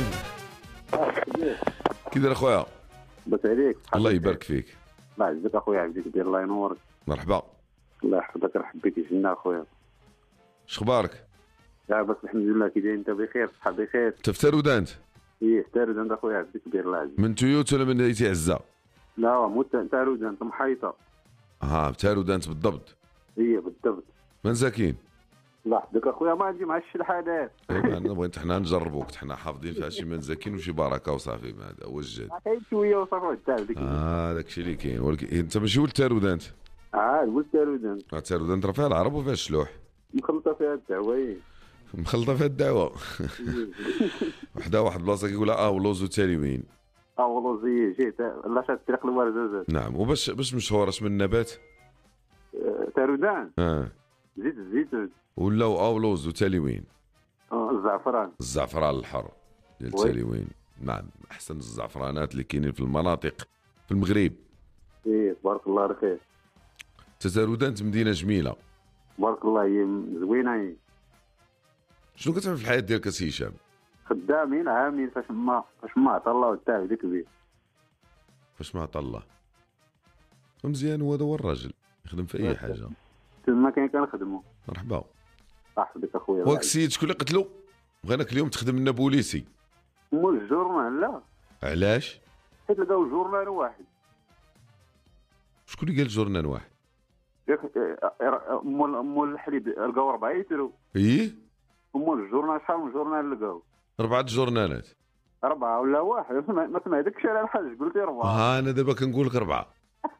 [SPEAKER 1] كي داير اخويا؟
[SPEAKER 13] لاباس عليك؟
[SPEAKER 1] الله يبارك فيك.
[SPEAKER 13] الله يعزك اخويا عبدي كبير الله ينورك.
[SPEAKER 1] مرحبا.
[SPEAKER 13] الله يحفظك رحب بك يجينا اخويا.
[SPEAKER 1] شخبارك؟
[SPEAKER 13] لاباس الحمد لله. كي داير انت بخير؟ صحه بخير؟
[SPEAKER 1] انت في تارودانت؟
[SPEAKER 13] ايه في تارودانت اخويا عبدي كبير الله يعزك.
[SPEAKER 1] من تويوت ولا من ايتي عزه؟
[SPEAKER 13] لا مو تارودانت محيطه.
[SPEAKER 1] تارودانت بالضبط.
[SPEAKER 13] ايه بالضبط.
[SPEAKER 1] من ساكين؟
[SPEAKER 13] الله يحفظك اخويا ما عندي مع الشلحانات.
[SPEAKER 1] انا بغيت حنا نجربوك حنا حافظين فيها شي منزكين وشي بركه وصافي هذا هو الجد.
[SPEAKER 13] كاين شويه وصافي داك.
[SPEAKER 1] داكشي اللي كاين ولكن انت ماشي ولد تارودانت؟
[SPEAKER 13] ولد تارودانت.
[SPEAKER 1] تارودانت راه فيها العرب وفيها الشلوح.
[SPEAKER 13] مخلطه فيها الدعوه.
[SPEAKER 1] مخلطه فيها الدعوه. واحد البلاصه كيقولها ولوزو تاليوين.
[SPEAKER 13] ولوزي جيت لا شاد الطريق الوردازات.
[SPEAKER 1] نعم. وباش مشهوره من النبات؟
[SPEAKER 13] تارودانت. زيت الزيتون.
[SPEAKER 1] ولا اولوز وتاليوين. الزعفران الحر ديال تاليوين. نعم احسن الزعفرانات اللي كاينين في المناطق في المغرب.
[SPEAKER 13] ايه تبارك الله رخيص.
[SPEAKER 1] تارودانت مدينه جميله.
[SPEAKER 13] تبارك الله هي زوينه.
[SPEAKER 1] شنو كتعمل في الحياه ديالك سي هشام؟
[SPEAKER 13] خدامين عاملين فاش ما عطا الله والتاع ديك كبير.
[SPEAKER 1] فاش ما عطا الله. مزيان هو هذا هو الراجل يخدم في اي حاجه.
[SPEAKER 13] تما كاين كنخدمو.
[SPEAKER 1] مرحبا.
[SPEAKER 13] صاحبك اخويا.
[SPEAKER 1] واك السيد شكون اللي قتلو؟ بغيناك اليوم تخدم لنا بوليسي.
[SPEAKER 13] مول الجورنال. لا.
[SPEAKER 1] علاش؟
[SPEAKER 13] حيت لقاو جورنال واحد.
[SPEAKER 1] شكون اللي قال جورنال واحد؟
[SPEAKER 13] مول الحليب لقاو 4 يترو.
[SPEAKER 1] ايه
[SPEAKER 13] مول الجورنال شحال من جورنال لقاو
[SPEAKER 1] 4 جورنالات
[SPEAKER 13] 4 ولا واحد ما سمعتكش على الحاج قلتي 4
[SPEAKER 1] ها انا دابا كنقول لك 4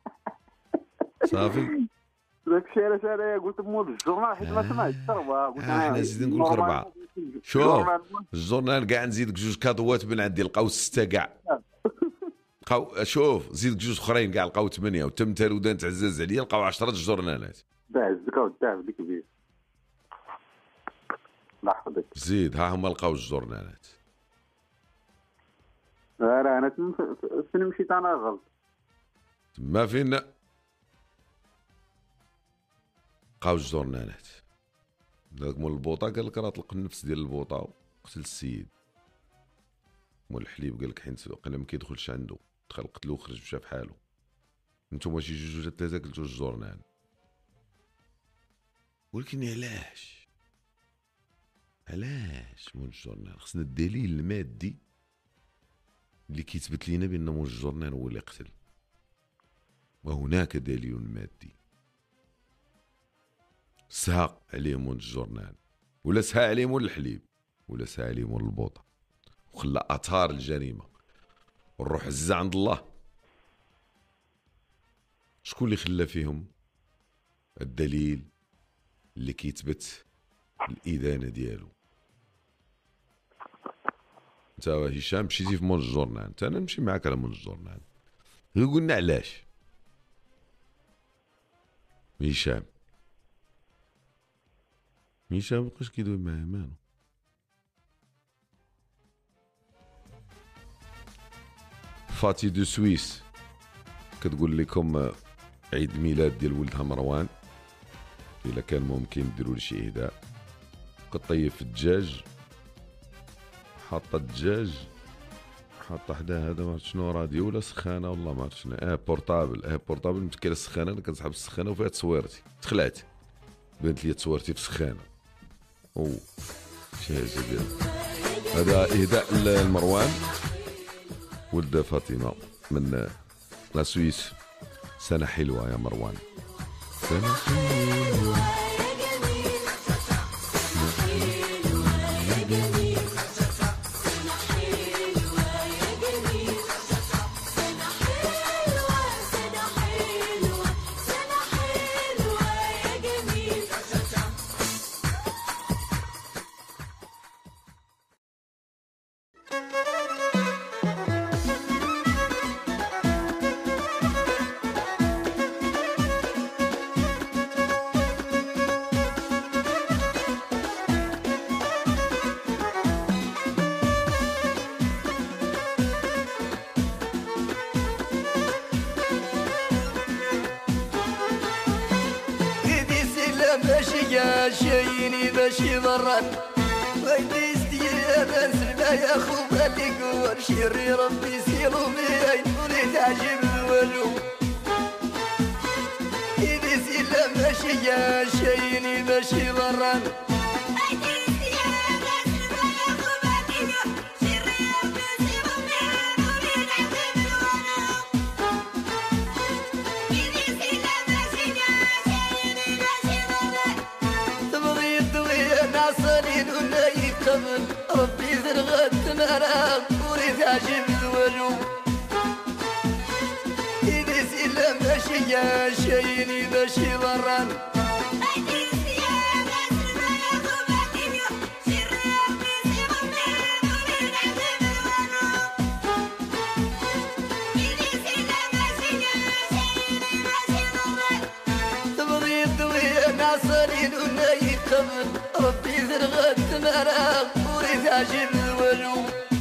[SPEAKER 1] صافي
[SPEAKER 13] داكشي علاش انايا قلت مول الجورنال حيت ما سمعتش 4 قلت
[SPEAKER 1] انا نزيد نقول لك 4 شوف الجورنال كاع نزيدك 2 كادوات من عندي لقاو 6 كاع لقاو شوف زيدك 2 اخرين كاع لقاو 8 وتم تارودان تعزز عليا لقاو 10 جورنالات
[SPEAKER 13] دعزك ودعف ديك بيه الله يحفظك
[SPEAKER 1] زيد ها هما لقاو الجورنالات
[SPEAKER 13] انا فين مشيت انا غلط
[SPEAKER 1] ما فين لقاو الجورنالات داك مول البوطه قال لك راه طلق النفس ديال البوطه وقتل السيد مول الحليب قال لك حيت قال ما كيدخلش عنده دخل قتلو وخرج مشى بحالو نتوما شي 2 ولا 3 قلتو الجورنال ولكن علاش مول الجورنال خصنا الدليل المادي اللي كيثبت لينا بان مول الجورنال هو اللي قتل وهناك دليل مادي سها عليه مول الجورنال ولا سها عليه مول الحليب ولا سها عليه مول البوطه وخلى اثار الجريمه والروح عزة عند الله. شكون اللي خلى فيهم الدليل اللي كيثبت الادانه ديالو؟ انت هشام مشيتي في مول الجورنال، انت انا نمشي معاك على مول الجورنال، غير قلنا علاش. هشام مابقاش كيدوي معايا مالو. فاتي دو سويس كتقول لكم عيد ميلاد ديال ولدها مروان، الا كان ممكن ديروا لي شي اهداء. كطيب في الدجاج، حاطه الدجاج، حاطه حداه هذا ما عرفت شنو، راديو ولا سخانه والله ما عرفت شنو، بورطابل، بورطابل متكله السخانه. انا كنسحب السخانه وفيها تصويرتي، تخلعت بانت لي تصويرتي في السخانه. او شي جميل. هذا اهداء لمروان ولد فاطمه من لا سويس. سنه حلوه يا مروان، سنه حلوه.
[SPEAKER 9] شيني باش يضرن ويدي استيابا سلما يا خو بالي قوار شيري ربي سيلو مين ولي تعجب الولو. إيدي سيلا ماشي يا شيني باش يضرن ربي ذرغت مرام وريد عجب الولو. إذا سيلا ماشي يا شيني باش يضرن تبغي الدوية ناصرين وناي قبل ربي ذرغت مرام عجب الولو.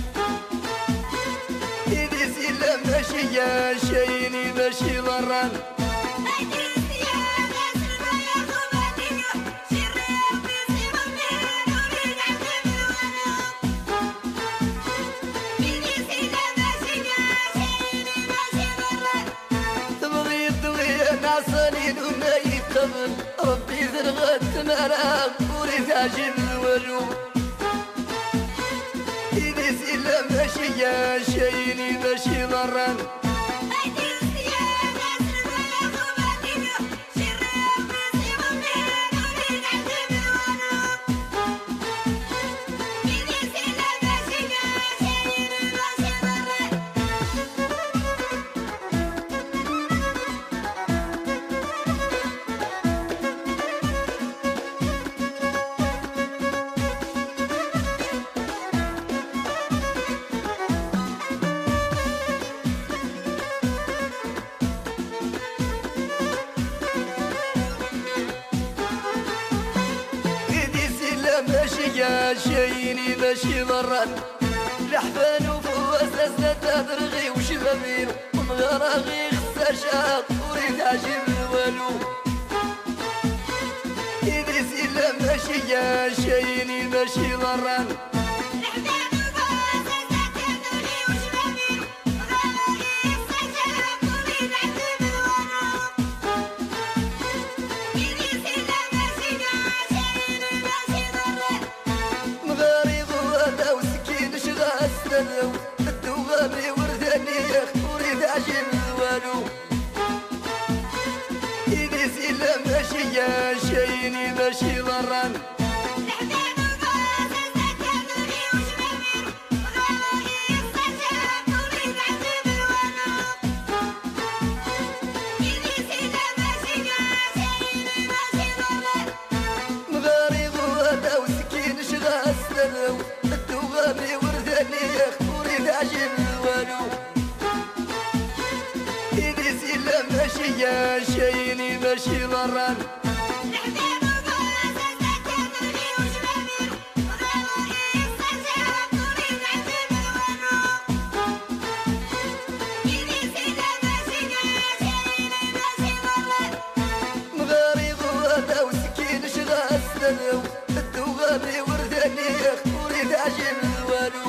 [SPEAKER 9] إذا سيلا ماشي يا شيني باش يضرن تبغي الدوية ناصرين وناي قبل ربي ذرغت مرام وريد عجب الولو. ماشي يا شيني باش يضرن
[SPEAKER 14] يا شيني ماشي ضران لحفان وفواسة تدرغي وشبابين ومغرغي خساشات وريد عجيب والو إذا سيلا ماشي يا شيني ماشي ضران الدوغابي ورداني وريد عجيب والو إذا سيلا ماشي يا شيني ماشي ضران مغاري غوادة وسكين شغا السنو الدوغابي ورداني وريد عجيب والو إذا سيلا ماشي يا شيني ماشي ضران مغاري غوادة وسكين شغا السنو الدوغابي ورداني وريد عجيب والو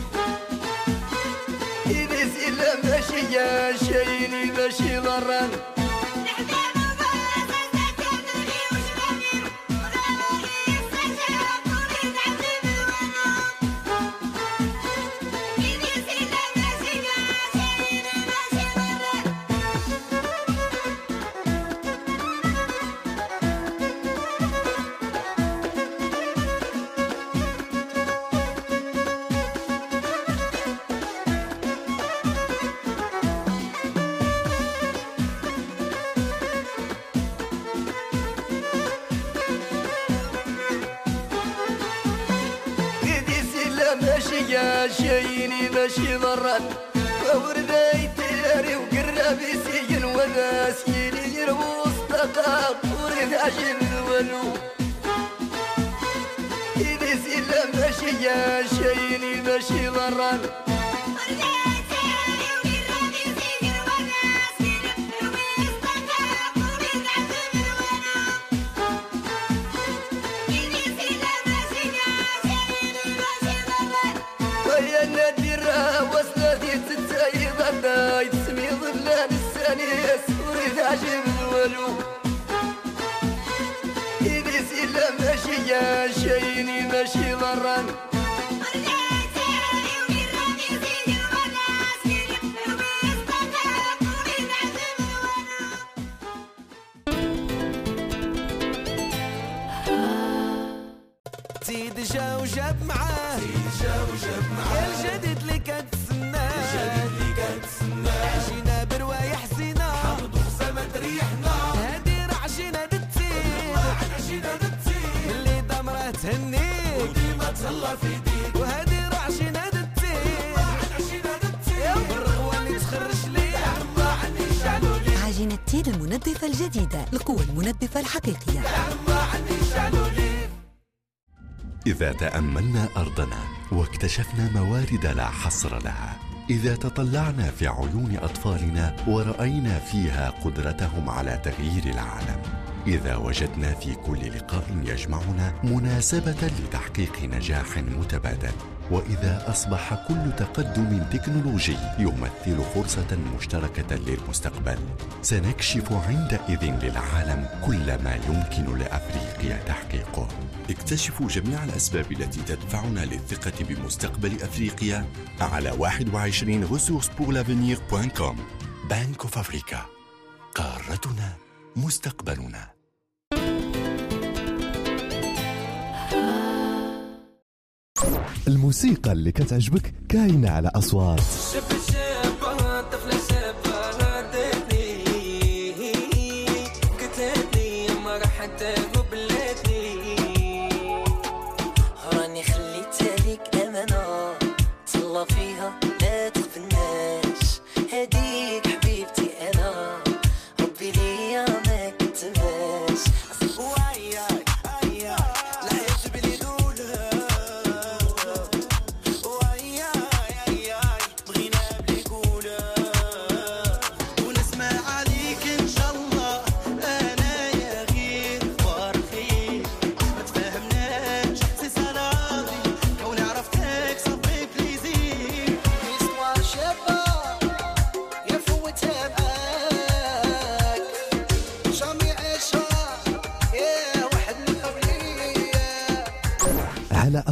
[SPEAKER 14] إذا سيلا ماشي يا شيني ماشي ضران ماشي يا شيني ماشي ضران ورداي تياري وقرابي سجن وناس يلي يربو استقاق وريد عجيب والو إذا سيلا ماشي يا شيني ماشي ضران يتسمي ظلان السانيس وريد عجيب الولو إذا سيلا ماشي يا شيني ماشي ضران
[SPEAKER 15] زيد جا وجاب معاه يا الجديد اللي كتسناه عشينا بروايح زينة حمد وخزامة تريحنا هادي راه عشينا دتين اللي دمرة تهنيك وديما تهلا في يديك وهادي راه عشينا دتين يا بالرغوة اللي تخرج لي عما عني شعلوا لي
[SPEAKER 16] عجينة تيد المنظفة الجديدة القوة المنظفة الحقيقية
[SPEAKER 15] عما عني شعلوا لي.
[SPEAKER 5] إذا تأملنا أرضنا واكتشفنا موارد لا حصر لها، إذا تطلعنا في عيون أطفالنا ورأينا فيها قدرتهم على تغيير العالم، إذا وجدنا في كل لقاء يجمعنا مناسبة لتحقيق نجاح متبادل، وإذا أصبح كل تقدم تكنولوجي يمثل فرصة مشتركة للمستقبل، سنكشف عندئذ للعالم كل ما يمكن لأفريقيا تحقيقه. اكتشفوا جميع الأسباب التي تدفعنا للثقة بمستقبل أفريقيا على 21 ressources-pour-l'avenir.com. Bank of Africa، قارتنا مستقبلنا. الموسيقى اللي كتعجبك كاينة على أصوات.
[SPEAKER 17] فيها لا تخفناش هديك حبيبتي أنا ربي ليا ما كتباش وعياك لا يجب لي دولها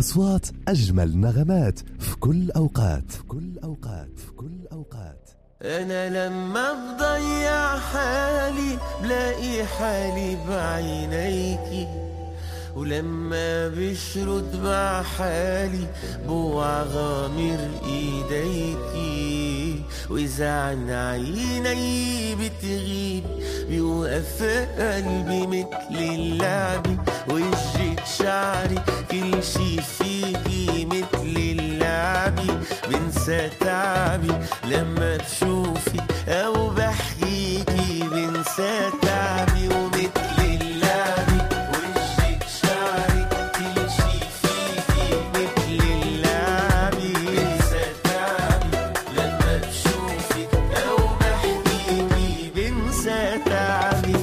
[SPEAKER 5] أصوات أجمل نغمات في كل أوقات في كل أوقات في كل أوقات.
[SPEAKER 15] أنا لما بضيع حالي بلاقي حالي بعينيكي، ولما بشرد مع حالي بوع غامر ايديكي، واذا عن عيني بتغيب بيوقف قلبي مثل اللعبة، وجهك شعري كل شي فيكي مثل اللعبة، بنسى تعبي لما بشوفي او بحكيكي، بنسى تعبي ومثل اللعبة، وجهك شعري كل شي فيكي مثل اللعبة، بنسى تعبي لما بشوفك او بحكيكي، بنسى تعبي.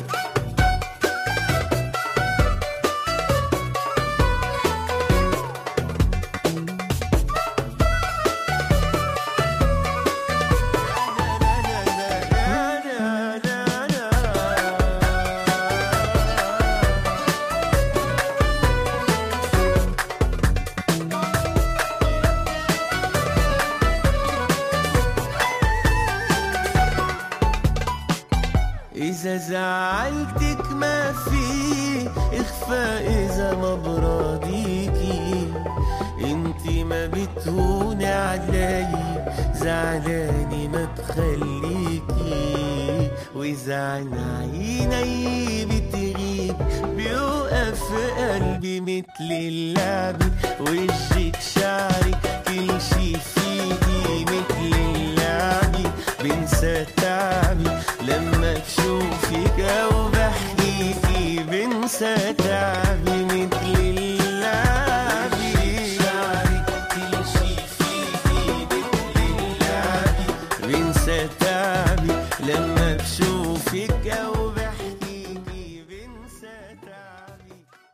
[SPEAKER 15] إذا زعلتك ما في إخفاء، إذا ما براضيكي انتي ما بتهوني علي، زعلاني ما تخليكي، وإذا عن عيني بتغيب بيوقف قلبي مثل اللعبة، وجهك شعري كل شي فيكي مثل اللعبة، بنسى تعبي لما بشوفك او بحكيكي، بنسى تعبي مثل اللعبة، شعري كل شي فيكي مثل اللعبة، بنسى تعبي لما بشوفك او بحكيكي، بنسى تعبي.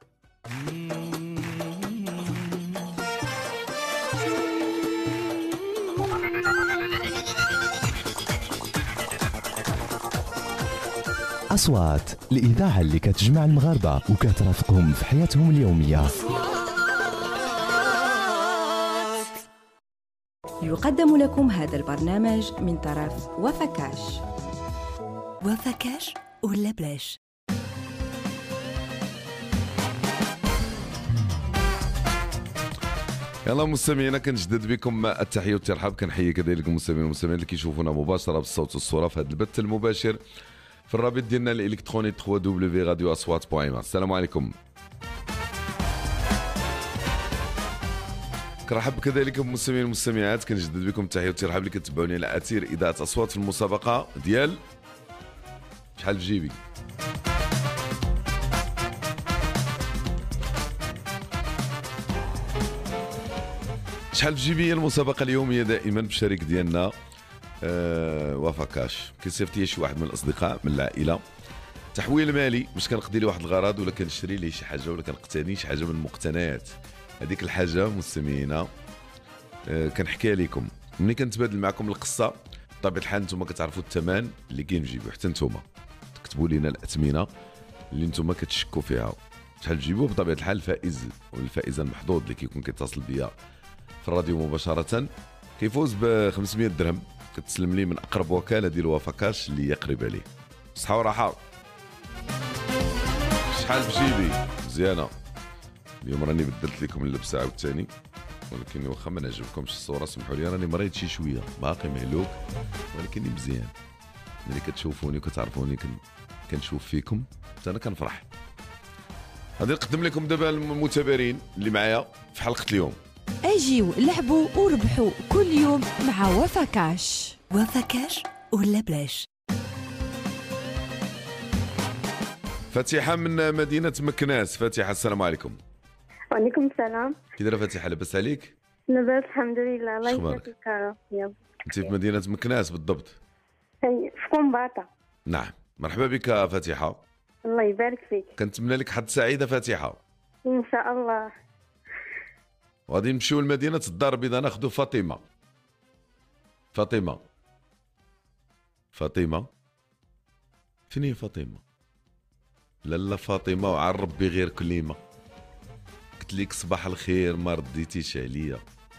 [SPEAKER 5] أصوات الإذاعة اللي كتجمع المغاربة وكترافقهم في حياتهم اليومية.
[SPEAKER 8] يقدم لكم هذا البرنامج من طرف وفكاش.
[SPEAKER 16] وفكاش ولا بلاش؟
[SPEAKER 1] يلا مستمعينا، كنجدد بكم التحيه والترحاب، كنحيي كذلك المستمعين والمستمعين اللي كيشوفونا مباشره بالصوت والصوره في هذا البث المباشر في الرابط ديالنا الالكتروني www.radioaswat.ma. السلام عليكم. كنرحب كذلك بالمستمعين والمستمعات، كنجدد بكم التحيه والترحاب اللي كتبعوني على اثير اذاعه اصوات في المسابقه ديال شحال في جيبي. شحال في جيبي المسابقه اليوميه دائما بالشريك ديالنا وفكاش. كيصيفط لي شي واحد من الاصدقاء من العائله تحويل مالي باش كنقضي ليه واحد الغرض، ولا كنشري ليه شي حاجه، ولا كنقتني شي حاجه من المقتنيات. هذيك الحاجه مستمعينا كنحكيها لكم ملي كنتبادل معكم القصه. بطبيعه الحال نتوما كتعرفوا الثمن اللي كاين في جيبو، حتى نتوما تكتبوا لنا الاثمنه اللي نتوما كتشكوا فيها. شحال في جيبو بطبيعه الحال الفائز والفائزه المحظوظ اللي كيكون كيتصل بيا في الراديو مباشره كيفوز ب 500 درهم كتسلم لي من اقرب وكاله ديال وفكاش اللي هي قريبه ليه. صحه وراحه. شحال في جيبي مزيانه. اليوم راني بدلت لكم اللبسه عاوتاني، ولكن واخا ما نعجبكمش الصوره سمحوا لي، راني مريض شي شويه، باقي مهلوك ولكني مزيان. ملي كتشوفوني وكتعرفوني كنشوف فيكم حتى انا كنفرح. غادي نقدم لكم دابا المتابرين اللي معايا في حلقه اليوم.
[SPEAKER 7] اجيو لعبوا وربحوا كل يوم مع وفكاش.
[SPEAKER 16] وفكاش ولا بلاش؟
[SPEAKER 1] فاتحه من مدينه مكناس. فاتحه السلام عليكم.
[SPEAKER 10] وعليكم السلام.
[SPEAKER 1] كي دايره فاتحه؟ لاباس عليك؟
[SPEAKER 10] لاباس الحمد لله. الله
[SPEAKER 1] شخبارك؟
[SPEAKER 10] يسعدك يا رب.
[SPEAKER 1] انت في مدينه مكناس بالضبط؟
[SPEAKER 10] في كومباطا.
[SPEAKER 1] نعم، مرحبا بك فاتحه.
[SPEAKER 10] الله يبارك فيك.
[SPEAKER 1] كنتمنى لك حظ سعيده فاتحه
[SPEAKER 10] ان شاء الله.
[SPEAKER 1] وغادي نمشيو لمدينه الدار البيضاء، ناخذ فاطمه. فاطمه فين هي فاطمه؟ لا فاطمه وعن ربي غير كلمه. قلت لك صباح الخير ما رديتيش عليا،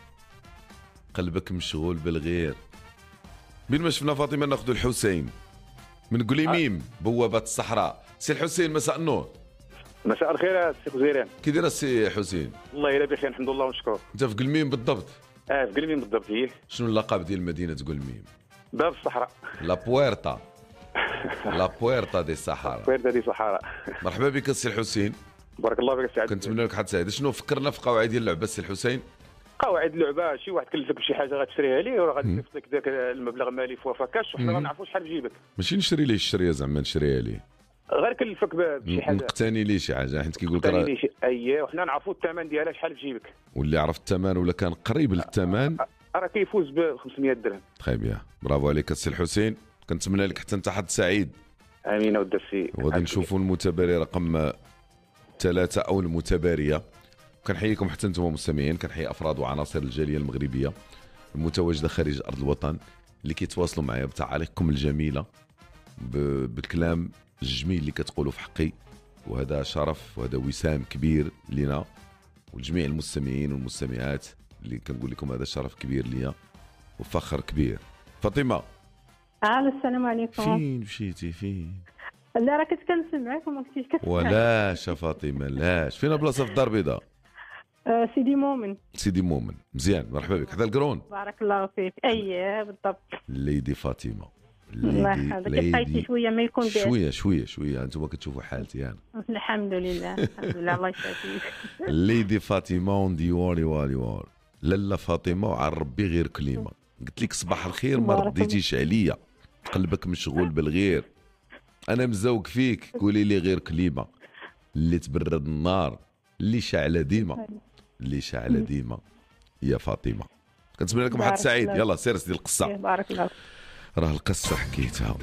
[SPEAKER 1] قلبك مشغول بالغير. بين ما شفنا فاطمه ناخذ الحسين من قليميم بوابه الصحراء. سي الحسين مساء النور.
[SPEAKER 18] مساء الخير السي خزيران.
[SPEAKER 1] كي داير السي حسين؟
[SPEAKER 18] والله الا بخير الحمد لله ونشكر.
[SPEAKER 1] انت في قلميم بالضبط؟
[SPEAKER 18] في قلميم بالضبط. هي
[SPEAKER 1] شنو اللقب ديال مدينه قلميم؟
[SPEAKER 18] باب الصحراء.
[SPEAKER 1] لا بويرتا. لا بويرتا دي الصحراء.
[SPEAKER 18] بويرتا دي الصحراء.
[SPEAKER 1] مرحبا بك السي الحسين.
[SPEAKER 18] بارك الله فيك سعد.
[SPEAKER 1] كنتمنى لك حد سعيد. شنو فكرنا في قواعد ديال اللعبه السي الحسين؟
[SPEAKER 18] قواعد اللعبه شي واحد كلفك بشي حاجه غتشريها ليه وغادي يصيفط لك ذاك المبلغ المالي في وفاكاش وحنا غنعرفوا شحال في جيبك.
[SPEAKER 1] ماشي نشري ليه الشريه زعما نشريها ليه.
[SPEAKER 18] غير كلفك بشي حاجه.
[SPEAKER 1] نقتني ليه شي حاجه حيت كيقول لك
[SPEAKER 18] نقتني ليه شي اييه وحنا نعرفوا الثمن ديالها شحال في جيبك.
[SPEAKER 1] واللي عرف الثمن ولا كان قريب للثمن
[SPEAKER 18] راه كيفوز ب 500 درهم.
[SPEAKER 1] طيب يا برافو عليك السي الحسين. كنتمنى لك حتى انت حد سعيد.
[SPEAKER 18] امين ود السي.
[SPEAKER 1] وغادي نشوفوا المتباري رقم 3 او المتباريه. كنحييكم حتى انتم مستمعين. كنحيي افراد وعناصر الجاليه المغربيه المتواجده خارج ارض الوطن اللي كيتواصلوا معايا بتعاليقكم الجميله بالكلام الجميل اللي كتقولوا في حقي، وهذا شرف وهذا وسام كبير لنا ولجميع المستمعين والمستمعات اللي كنقول لكم هذا شرف كبير ليا وفخر كبير. فاطمه
[SPEAKER 10] السلام عليكم.
[SPEAKER 1] فين مشيتي فين؟
[SPEAKER 10] لا راه كنت كنسمعك وما كنتيش كتسمع.
[SPEAKER 1] ولاش يا فاطمه لاش؟ فين بلاصه في الدار البيضاء؟
[SPEAKER 10] سيدي مؤمن.
[SPEAKER 1] سيدي مؤمن مزيان. مرحبا بك حدا القرون.
[SPEAKER 10] بارك الله فيك. اييه بالضبط.
[SPEAKER 1] ليدي فاطمه.
[SPEAKER 10] الله يحفظك. بقيتي شويه ما يكون
[SPEAKER 1] بها. شويه انتم كتشوفوا حالتي انا.
[SPEAKER 10] الحمد لله الحمد لله الله يسعدك.
[SPEAKER 1] ليدي فاطمه وندي واري لاله فاطمه وعلى ربي غير كلمه. قلت لك صباح الخير ما رديتيش عليا، قلبك مشغول بالغير. انا مزوق فيك قولي لي غير كلمه. اللي تبرد النار اللي شاعله ديما يا فاطمه. كنتمنى لكم حد سعيد. يلا سير ديال القصه.
[SPEAKER 10] بارك الله.
[SPEAKER 1] راه القصه حكيتها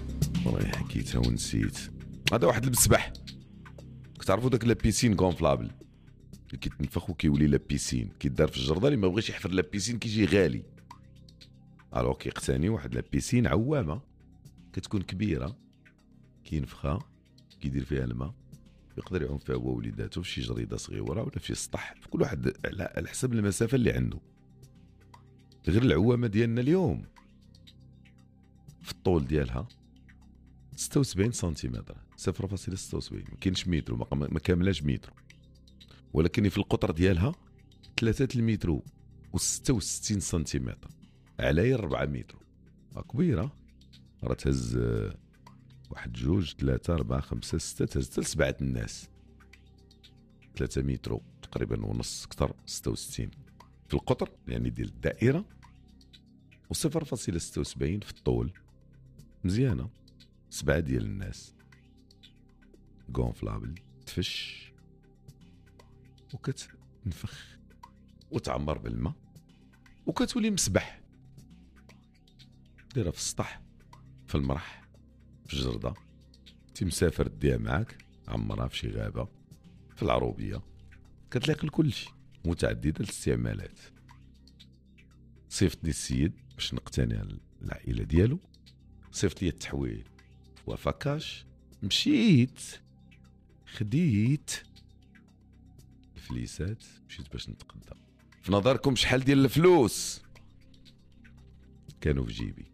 [SPEAKER 1] ونسيت. هذا واحد المسبح كتعرفوا داك لابيسين غونفلابل اللي كيتنفخ وكيولي لابيسين كيدار في الجرده. اللي ما بغيش يحفر لابيسين كيجي غالي. الو كيقتني واحد لابيسين عوامه كتكون كبيره كينفخها كيدير فيها الماء يقدر يعوم فيها هو ووليداتو في شي جريده صغيره ولا في سطح، في كل واحد على حسب المسافه اللي عنده. غير العوامه ديالنا اليوم في الطول ديالها 76 سنتيمتر 0.76 ما كاينش متر ما كاملاش متر، ولكن في القطر ديالها 3 المتر و66 سنتيمتر على 4 متر. كبيره. راه تهز 1 2 3 4 5 6 تهز حتى 7 الناس. 3 متر تقريبا ونص اكثر 66 في القطر يعني ديال الدائره و0.76 في الطول. مزيانه. 7 ديال الناس غونفلابل تفش وكتنفخ وتعمر بالماء وكتولي مسبح. ديرها في السطح في المرح في الجرده. انت مسافر ديها معاك عمرها في شي غابه في العروبيه كتلاقي لكلشي متعدده الاستعمالات. صيفط لي السيد باش نقتني العائله ديالو، صيفط لي التحويل وفكاش، مشيت خديت الفليسات مشيت باش نتقدى. في نظركم شحال ديال الفلوس كانوا في جيبي؟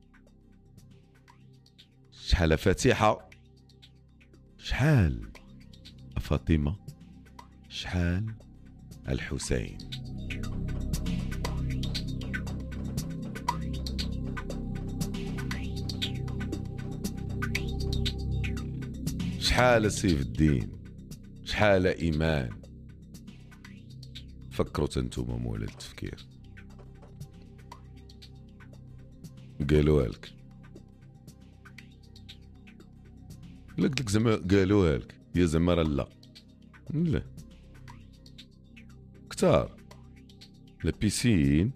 [SPEAKER 1] شحال فاتحه؟ شحال فاطمه؟ شحال الحسين؟ شحال سيف الدين؟ شحال ايمان؟ فكروا تنتوما مولا التفكير. قالوها لك قلت لك زعما قالوها لك يا زعما راه لا كتار. لابيسين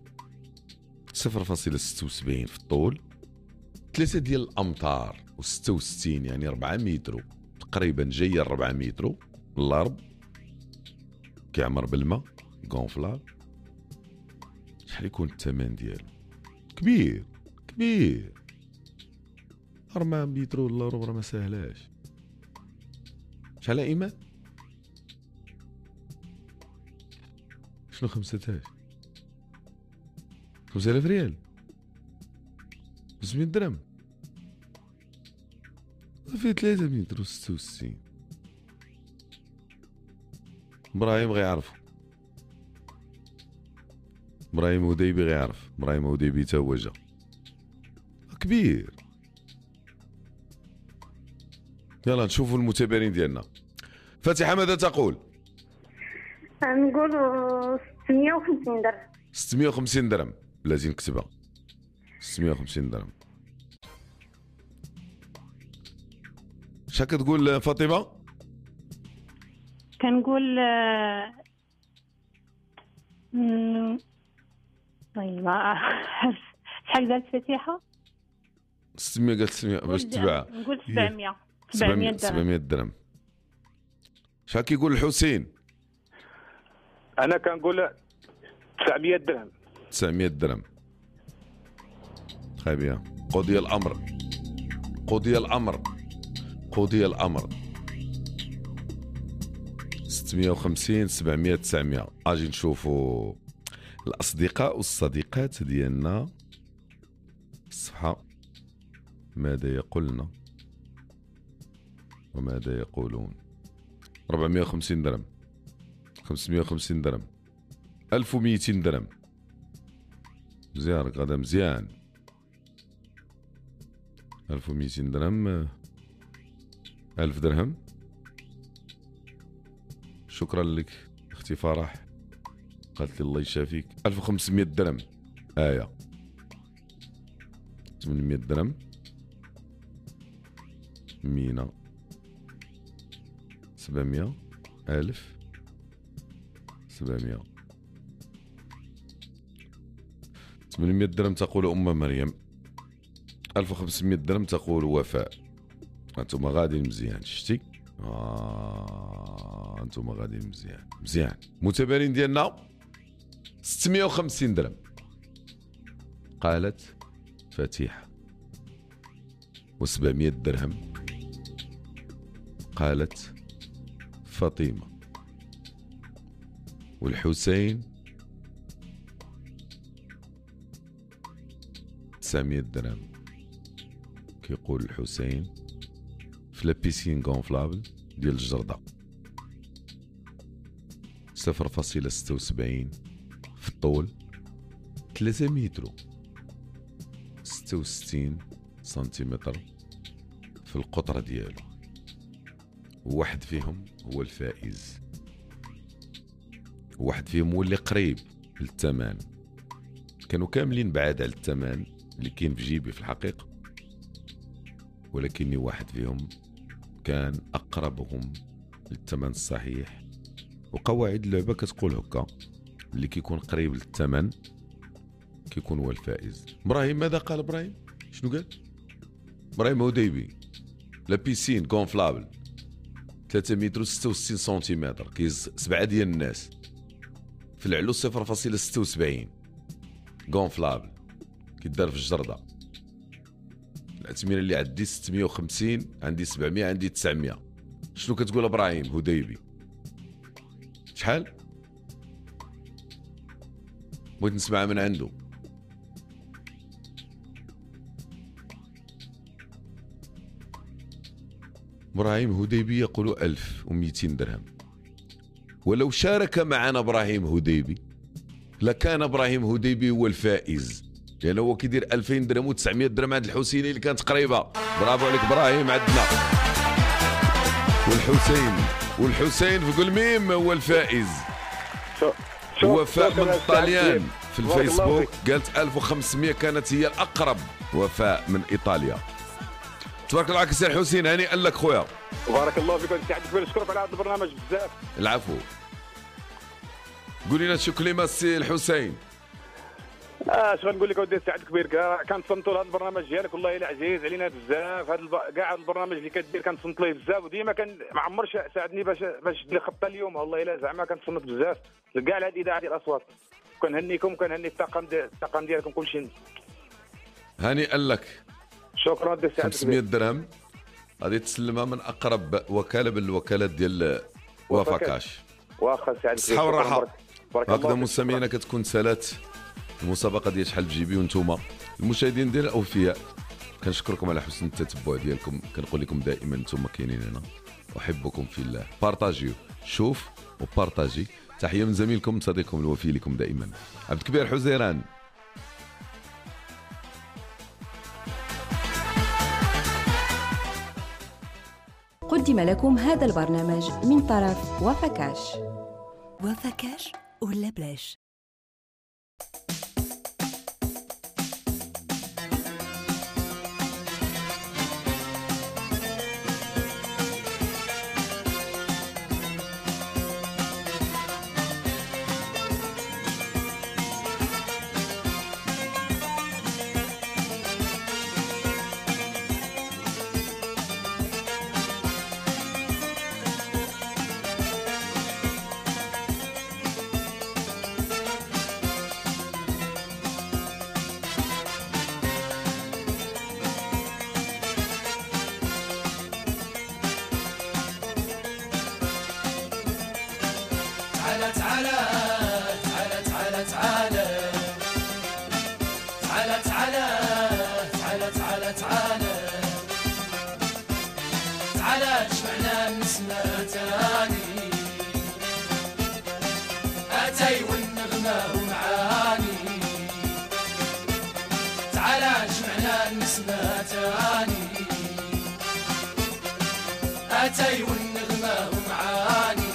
[SPEAKER 1] 0.76 في الطول، 3 ديال الامتار و66 يعني 4 متر تقريبا جايه 4 متر من الارض. كيعمر بالماء غونفلاب. شحال يكون الثمن ديالو؟ كبير 4 متر ولا راه ما ساهلاش. شحال ايمان؟ شنو 5000 5000 ريال 500 درهم فيه 3 متر و 66. ابراهيم غيعرفو، ابراهيم هديبي غيعرف، ابراهيم هديبي تا هو جا كبير. يلا نشوفوا المتابعين ديالنا. فاتحة ماذا تقول؟
[SPEAKER 10] نقول 650 درهم.
[SPEAKER 1] 650 درهم لازم نكتبها 650 درهم. شا كتقول فاطمة؟
[SPEAKER 10] كنقول طيب شحال قالت فتيحة؟
[SPEAKER 1] 600 قالت 600 باش تباع.
[SPEAKER 10] نقول 700 درهم.
[SPEAKER 1] 700 درهم. شا كيقول الحسين؟
[SPEAKER 18] انا كنقول 900 درهم.
[SPEAKER 1] 900 درهم. خايبية. قضي الامر، قضي الامر، قضي الامر. 650 700 900. اجي نشوفوا الاصدقاء والصديقات ديالنا الصفحة ماذا يقولن وماذا يقولون. 450 درهم، 550 درهم، 1200 درهم. مزيان غدا مزيان. 1200 درهم، 1000 درهم. شكرا لك اختي فرح، قالت لي الله يشافيك. 1500 درهم آية. 800 درهم. مينا 700 1000 700. 800 درهم تقول أم مريم. 1500 درهم تقول وفاء. أنتم غاديين مزيان شتي. أنتم غاديين مزيان مزيان. متابعين ديالنا 650 درهم قالت فتيحة، و700 درهم قالت فاطمة، والحسين 900 درهم. كيقول الحسين في لابيسين غونفلابل ديال الجردة 0.76 في الطول، 3 متر 66 سنتيمتر في القطر ديالو. واحد فيهم هو الفائز، واحد فيهم هو اللي قريب للثمن. كانوا كاملين بعاد على الثمن اللي كاين في جيبي في الحقيقة، ولكن واحد فيهم كان أقربهم للثمن الصحيح. وقواعد اللعبة كتقول هكا، اللي كيكون قريب للثمن كيكون هو الفائز. ابراهيم ماذا قال؟ ابراهيم شنو قال؟ ابراهيم هديبي لا بيسين غونفلابل 3 متر 66 سنتيمتر، كيز 7 ديال الناس في العلو 0.76 غونفلابل كيدار في الجردة. الاثمنه اللي عندي 650، عندي 700، عندي 900. شنو كتقول ابراهيم هديبي؟ شحال؟ بغيت نسمعها من عنده. ابراهيم هديبي يقول 1200 درهم. ولو شارك معنا ابراهيم هديبي لكان ابراهيم هديبي هو الفائز، لانه هو كيدير 2000 درهم و900 درهم عند الحسيني اللي كانت قريبه. برافو عليك ابراهيم. عندنا والحسين في قلميم هو الفائز. وفاء من الطاليان في الفيسبوك قالت 1500 كانت هي الاقرب. وفاء من ايطاليا. تبارك الله عليك سي الحسين، هنيئا لك خويا.
[SPEAKER 18] بارك الله فيك ونسعدك ونشكرك على هذا البرنامج بزاف.
[SPEAKER 1] العفو. قولي لنا شو كلمه سي الحسين.
[SPEAKER 18] اش غنقول لك اودي سعد كبير، كنتصنتوا لهذا البرنامج ديالك والله الا عزيز علينا بزاف. كاع البرنامج اللي كدير كنتصنت ليه بزاف، وديما ما عمرش ساعدني باش لي خطه اليوم. والله الا زعما كنتصنت بزاف كاع هذه الاذاعه ديال الاصوات. كنهنيكم وكنهني الطاقم ديالكم كلشي.
[SPEAKER 1] هنيئا لك.
[SPEAKER 18] شكرا اودي سعد.
[SPEAKER 1] 500 درهم غادي تسلمها من اقرب وكاله بالوكالات ديال وفاكاش.
[SPEAKER 18] واخا سعد.
[SPEAKER 1] الصحه والراحه.
[SPEAKER 18] بارك الله
[SPEAKER 1] هكذا
[SPEAKER 18] فيك.
[SPEAKER 1] مستمعينا كتكون سالات المسابقه ديال شحال في جيبي. وانتم المشاهدين ديال الاوفياء كنشكركم على حسن التتبع ديالكم. كنقول لكم دائما انتم كاينين هنا، احبكم في الله. بارطاجيو، شوف وبارطاجي. تحيه من زميلكم صديقكم الوفي لكم دائما عبد الكبير حزيران.
[SPEAKER 8] قدم لكم هذا البرنامج من طرف وفكاش.
[SPEAKER 16] وفكاش ولا بلاش.
[SPEAKER 15] أتي والنغمة ومعاني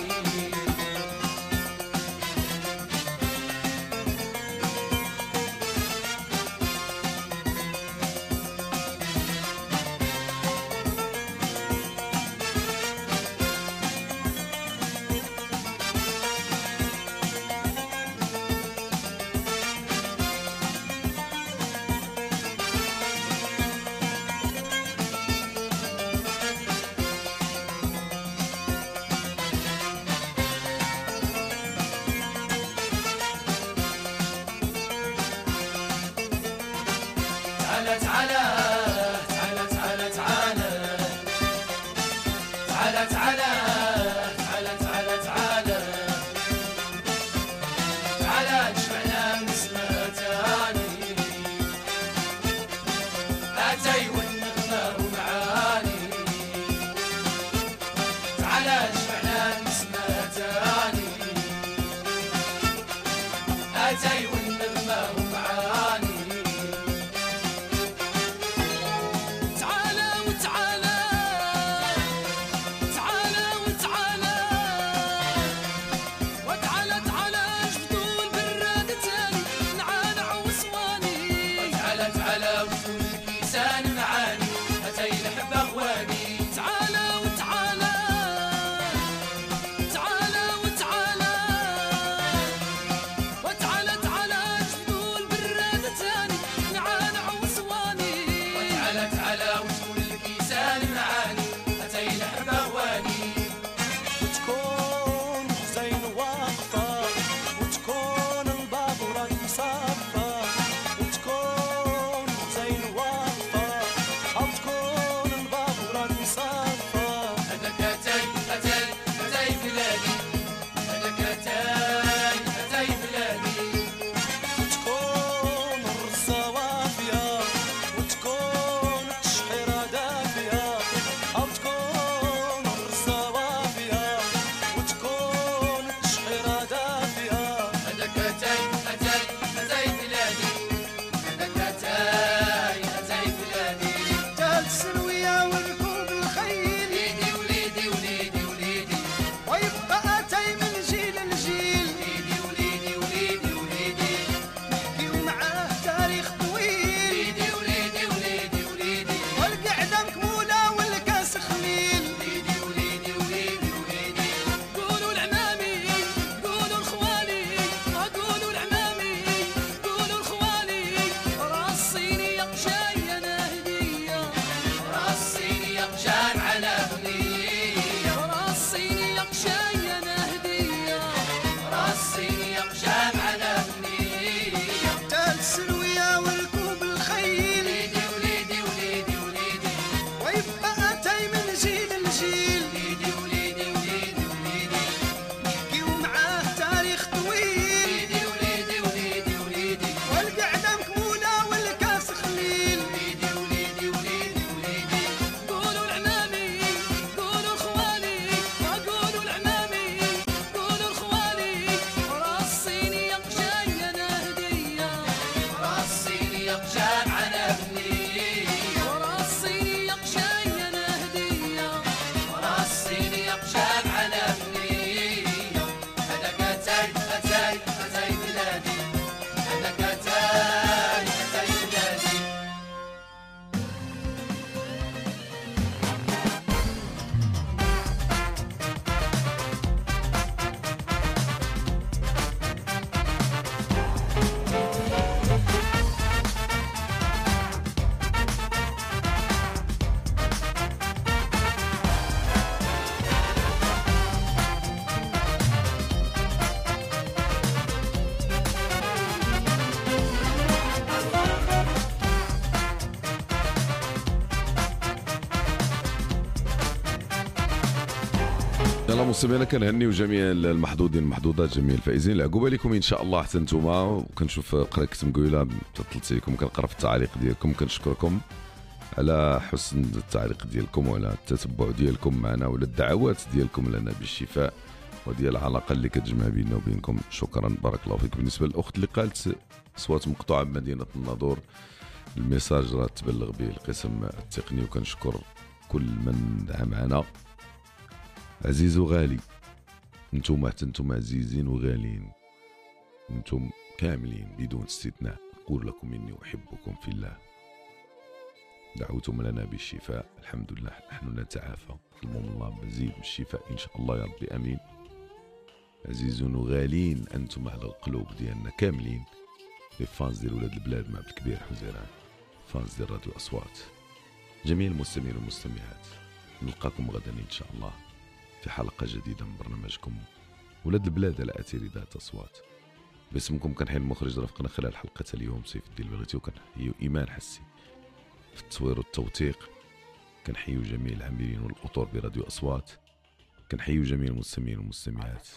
[SPEAKER 1] مستمعينا كنهنيو جميع المحظوظين المحظوظات جميع الفائزين. العقوبه لكم ان شاء الله حتى نتوما. وكنشوف كنت مقوله اتصلت لكم كنقرا في التعاليق ديالكم. كنشكركم على حسن التعليق ديالكم وعلى التتبع ديالكم معنا وعلى الدعوات ديالكم لنا بالشفاء وديال العلاقه اللي كتجمع بيننا وبينكم. شكرا بارك الله فيك. بالنسبه للاخت اللي قالت اصوات مقطوعه بمدينه الناظور، الميساج راه تبلغ به القسم التقني وكنشكر كل من دعا معنا. عزيز وغالي، انتم عزيزين وغاليين، انتم كاملين بدون استثناء. اقول لكم اني احبكم في الله. دعوتم لنا بالشفاء، الحمد لله نحن نتعافى. اللهم الله مزيد بالشفاء ان شاء الله يا ربي امين. عزيزون وغالين، انتم على القلوب ديالنا كاملين. لي فانز ديال ولاد البلاد مع الكبير حزيران، فانز ديال راديو اصوات، جميع المستمعين والمستمعات. نلقاكم غدا ان شاء الله في حلقه جديده من برنامجكم ولاد البلاد على اثير ذات اصوات. باسمكم كنحيي المخرج رافقنا خلال حلقه اليوم سيف الدين البغيتي، وكنحيي ايمان حسي في التصوير والتوثيق. كنحيي جميع العاملين والاطر براديو اصوات. كنحيي جميع المستمعين والمستمعات.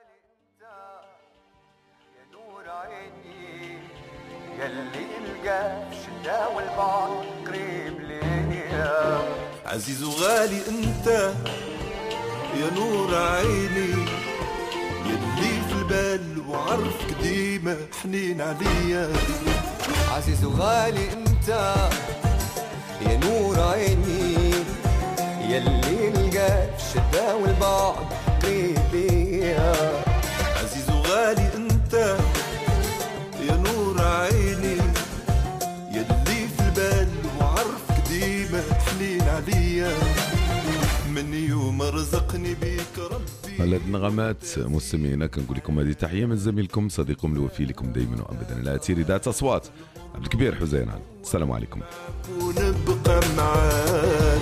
[SPEAKER 14] يلي القى شدا والبعض قريب ليا.
[SPEAKER 11] عزيز وغالي انت يا نور عيني، يلي في البال وعرفك ديما حنين عليا.
[SPEAKER 14] عزيز وغالي انت يا نور عيني، يلي القى شدا والبعض قريب ليا.
[SPEAKER 11] عزيز وغالي انت يا نور عيني، يلي في البال وعرفك ديما حنين عليا. من يوم رزقني بيك ربي.
[SPEAKER 1] على النغمات مستمعينا كنقول لكم هذه تحيه من زميلكم صديقكم الوفي لكم دائما وابدا على اثير ذات اصوات عبد الكبير حزيران. السلام عليكم.
[SPEAKER 11] ونبقى معاك